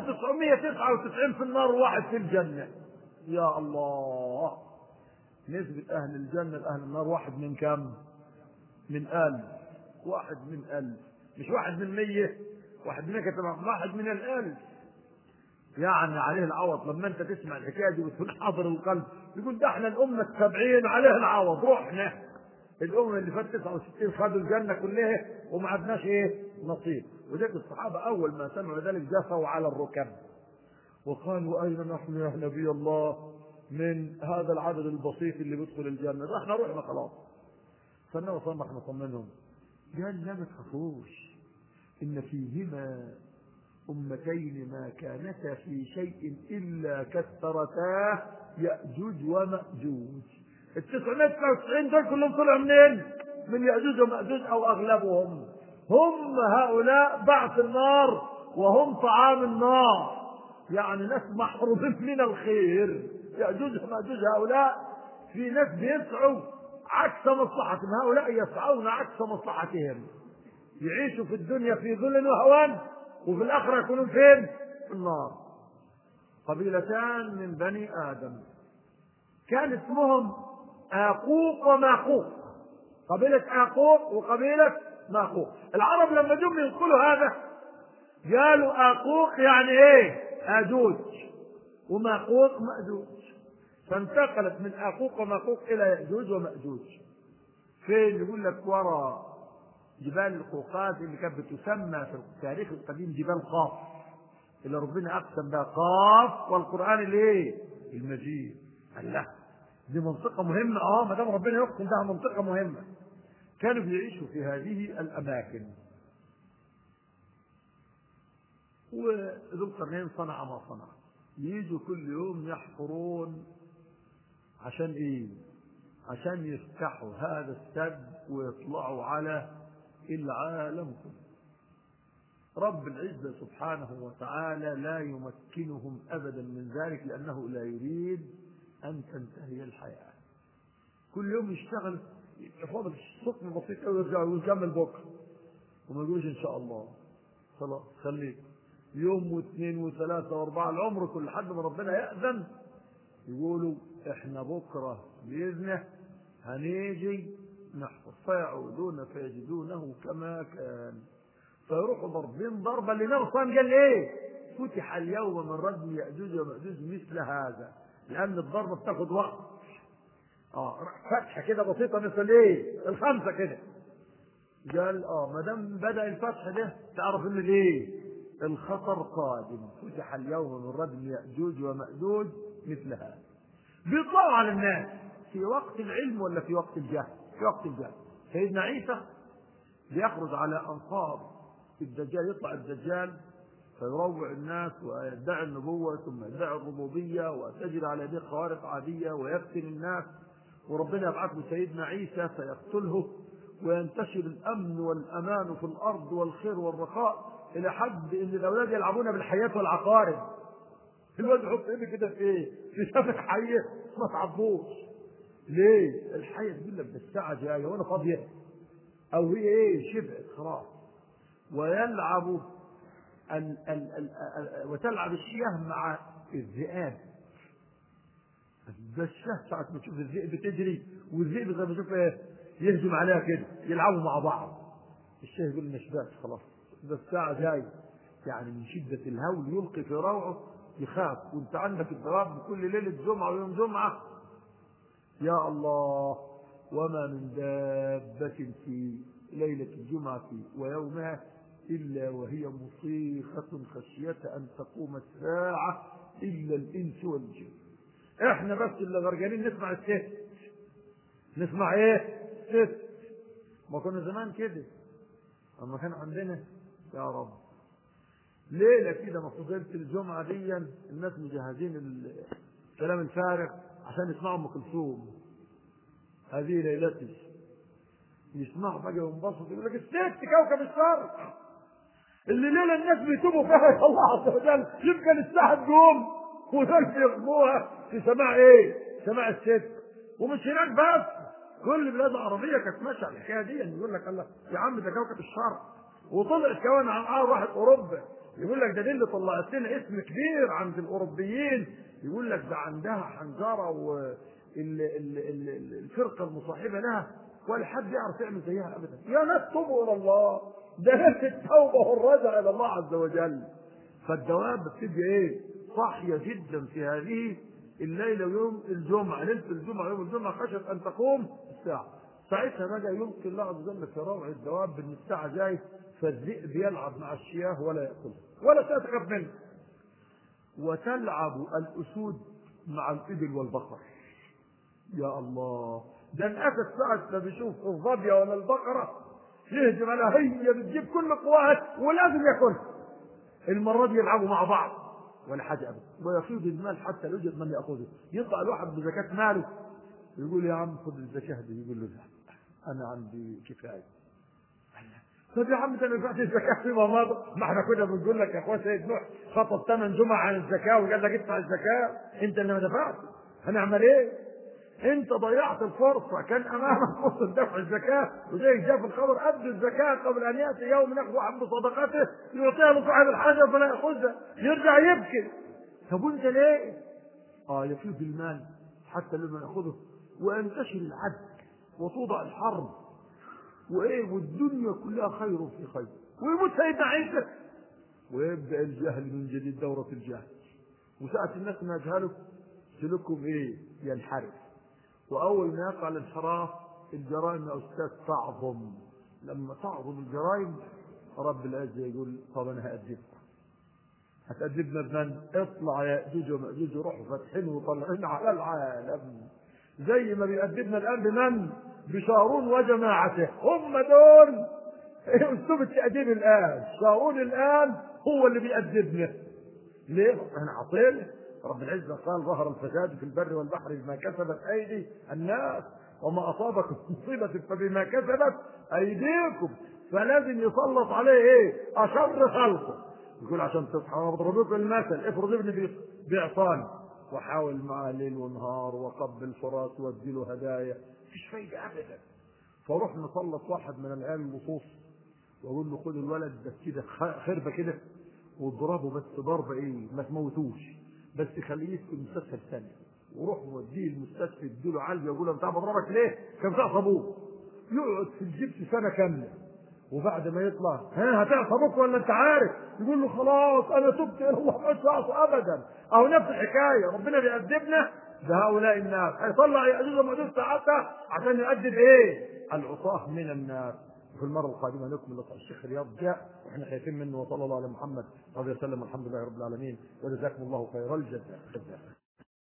1999 في النار وواحد في الجنة. يا الله، نسبة أهل الجنة لأهل النار واحد من كم؟ من 1000. واحد من 1000، مش واحد من 100. واحد من 100 واحد من 1000. يعني عليه العوض. لما انت تسمع الحكايه دي وتكون حاضر القلب يقول ده احنا الامه 70 عليه العوض، رحنا الامه اللي فات 69 خدوا الجنه كلها وما عدناش ايه نصيب. وذلك الصحابه اول ما سمعوا ذلك جثوا على الركب وقالوا اين نحن يا نبي الله من هذا العدد البسيط اللي بيدخل الجنه؟ ده احنا رحنا خلاص. فالنبي صلى الله عليه وسلم طمنهم قال لا ما تخافوش، ان فيهما أمتين ما كانتا في شيء إلا كثرتاه يأجوج ومأجوج. 999 دول كلهم طلعوا منين؟ من يأجوج ومأجوج أو أغلبهم. هم هؤلاء بعث النار وهم طعام النار، يعني ناس محرومين من الخير. يأجوج ومأجوج هؤلاء في ناس بيسعوا عكس مصلحتهم، هؤلاء يسعون عكس مصلحتهم، يعيشوا في الدنيا في ذل وهوان وفي الآخرة يكونون فين؟ في النار. قبيلتان من بني آدم كان اسمهم آقوق وماقوق. قبيلة آقوق وقبيلة ماقوق. العرب لما جم ينقلوا هذا قالوا آقوق يعني ايه؟ آجوج، وماقوق مأجوج. فانتقلت من آقوق وماقوق إلى يأجوج ومأجوج. فين؟ يقول لك ورا جبال القوقاز اللي كانت بتسمى في التاريخ القديم جبال قاف، اللي ربنا اقسم بها قاف والقران الايه؟ المجيد. الله، دي منطقه مهمه. ما دام ربنا يقسم بها منطقه مهمه. كانوا بيعيشوا في هذه الاماكن. وذو القرنين صنع ما صنع، يجوا كل يوم يحفرون عشان ايه؟ عشان يفتحوا هذا السد ويطلعوا على العالم كله. رب العزة سبحانه وتعالى لا يمكنهم أبدا من ذلك، لأنه لا يريد أن تنتهي الحياة. كل يوم يشتغل فاضل الصوت بسيط أوي يرجع ويكمل بكرة وما يقولش إن شاء الله. خلاص خليك يوم واثنين وثلاثة وأربعة العمر كل حد ما ربنا يأذن يقولوا إحنا بكرة بإذنه هنيجي نحفر. فيعودون فيجدونه كما كان، فيروحوا ضربين ضربة. اللي نغصان قال ايه؟ فتح اليوم من ردم يأجوج ومأجوج مثل هذا، لأن الضربة بتاخد وقت. فتحة كده بسيطة مثل ايه؟ الخمسة كده. قال ما دام بدأ الفتح ده تعرف ان الايه؟ الخطر قادم. فتح اليوم من ردم يأجوج ومأجوج مثل هذا. بيطلعوا على الناس في وقت العلم ولا في وقت الجهل؟ في وقت الجهل. سيدنا عيسى بيخرج على أنصار الدجال، يطلع الدجال فيروع الناس ويدعي النبوة ثم يدعي الربوبية وتجري على يديه خوارق عادية ويفتن الناس، وربنا يبعث له سيدنا عيسى فيقتله وينتشر الأمن والأمان في الأرض والخير والرخاء إلى حد إن الأولاد يلعبون بالحياة والعقارب. الواد يحط ايده كده في ايه؟ في شبك حيه ما تعضوش. ليه؟ الحيه تقول لك بالساعه جايه وانا فاضيه، او هي ايه؟ شبعت خلاص. ويلعب وتلعب الشياه مع الذئاب. ده الشاه ساعه ما تشوف الذئب تجري والذئب زي ما تشوف يهجم عليها كده يلعبوا مع بعض. الشاه يقول لنا شبعت خلاص، ده الساعه جايه. يعني من شده الهول يلقي في روعه يخاف. وانت عندك الضراب كل ليله جمعه ويوم جمعه. يا الله، وما من دابه في ليله الجمعه ويومها الا وهي مصيخه خشيه ان تقوم الساعه الا الانس والجن. احنا بس اللي غرقانين نسمع الست. نسمع ايه؟ الست. ما كنا زمان كده اما كان عندنا يا رب ليله كده مفروض الجمعه دي الناس مجهزين الكلام الفارغ عشان يسمعوا ام كلثوم. هذه ليلتي يسمعوا بقى وينبسط يقول لك الست كوكب الشرق اللي ليله الناس بيتوبوا فيها يا الله عز وجل، يمكن الساعه تقوم ودول بيغموها في سماع ايه؟ سماع الست. ومش هناك بس، كل بلاد العربيه كانت ماشيه على الحكايه دي، يقول لك الله يا عم ده كوكب الشرق. وطلعت كمان عن راحت اوروبا يقول لك ده دي اللي طلعت لنا اسم كبير عند الاوروبيين، يقول لك ده عندها حنجره والفرقه المصاحبه لها ولا حد يعرف يعمل زيها ابدا. يا ناس توبوا الى الله، ده ناس التوبه والرجع الى الله عز وجل. فالدواب بتبقى ايه؟ صاحيه جدا في هذه الليله ويوم الجمعه، ليله الجمعه يوم الجمعه خشت ان تقوم الساعه. ساعتها بقى يلقي الله عز وجل في روع الدواب ان الساعه جاي، فالذئب يلعب مع الشياه ولا ياكلها ولا تتخف منه. وتلعب الاسود مع الابل والبقر. يا الله، ده الاسد ساعه ما بيشوف الظبيه ولا البقره يهجم عليها، هي بتجيب كل قواها ولازم ياكلها. المره دي يلعبوا مع بعض ولا حاجه ابدا، ويفيض المال حتى لا يوجد من ياخذه. يطلع الواحد بزكاه ماله يقول يا عم خذ الزكاه دي، يقول له لا انا عندي كفايه. طب يا عم ده انا دفعت الزكاه فيما مضى، ما احنا كنا بنقول لك يا اخويا سيد نوح خطب 8 جمعه عن الزكاه وقال لك ادفع الزكاه، انت اللي ما دفعت. هنعمل ايه؟ انت ضيعت الفرصه، كان امامك فرصه دفع الزكاه، وزي جاء في الخبر ادوا الزكاه قبل ان ياتي يوم ياخذ واحد بصدقته يعطيها لصاحب الحاجه فلا ياخذها، يرجع يبكي. طب وانت ليه؟ يفيض المال حتى لما ياخذه، وينتشر العدل وتوضع الحرب وايه، والدنيا كلها خير في خير، ويموت سيدنا عيسى ويبدا الجهل من جديد، دوره الجهل. وساعه الناس ما يجهلوا سلوكهم ايه؟ ينحرف. واول ما يقع الانحراف الجرائم يا استاذ تعظم. لما تعظم الجرائم رب العزه يقول طب انا هأدبكم. هتأدبنا بمن؟ اطلع يا يأجوج ومأجوج روحوا فاتحين وطلعين على العالم، زي ما بيأدبنا الان بمن؟ بشارون وجماعته. هم دول اسلوب التأديب الان. شارون الان هو اللي بيأدبنا. ليه؟ احنا عطينا. رب العزة قال ظهر الفساد في البر والبحر بما كسبت أيدي الناس وما أصابكم مصيبة فبما كسبت أيديكم. فلازم يسلط عليه إيه؟ أشر خلقه. يقول عشان تصحى أضرب لكم المثل، افرض ابني بيعصاني وحاول معاه ليل ونهار وقبل فراس وادي له هدايا، مفيش فايدة أبدا. فروح نسلط واحد من العيال اللصوص واقول له خد الولد ده كده خربه كده واضربه، بس ضربه ايه؟ ما تموتوش، بس خليه يسكن المستشفى الثاني، وروح موديه المستشفى اديله علقه يقول له انت بضربك ليه؟ كان بتاع ابوك. يقعد في الجبس سنه كامله، وبعد ما يطلع هتعصى ابوك ولا انت عارف؟ يقول له خلاص انا تبت الى الله مش هعصى ابدا. اهو نفس الحكايه، ربنا بيأدبنا بهؤلاء الناس. هيطلع يأجوج ومأجوج ساعتها عشان يؤدب ايه؟ العصاة من الناس. وفي المره القادمه نكمل لقاء الشيخ رياض جاء واحنا خايفين منه. وصلى الله على محمد صلى الله عليه وسلم، الحمد لله رب العالمين، وجزاكم الله خير الجزاء.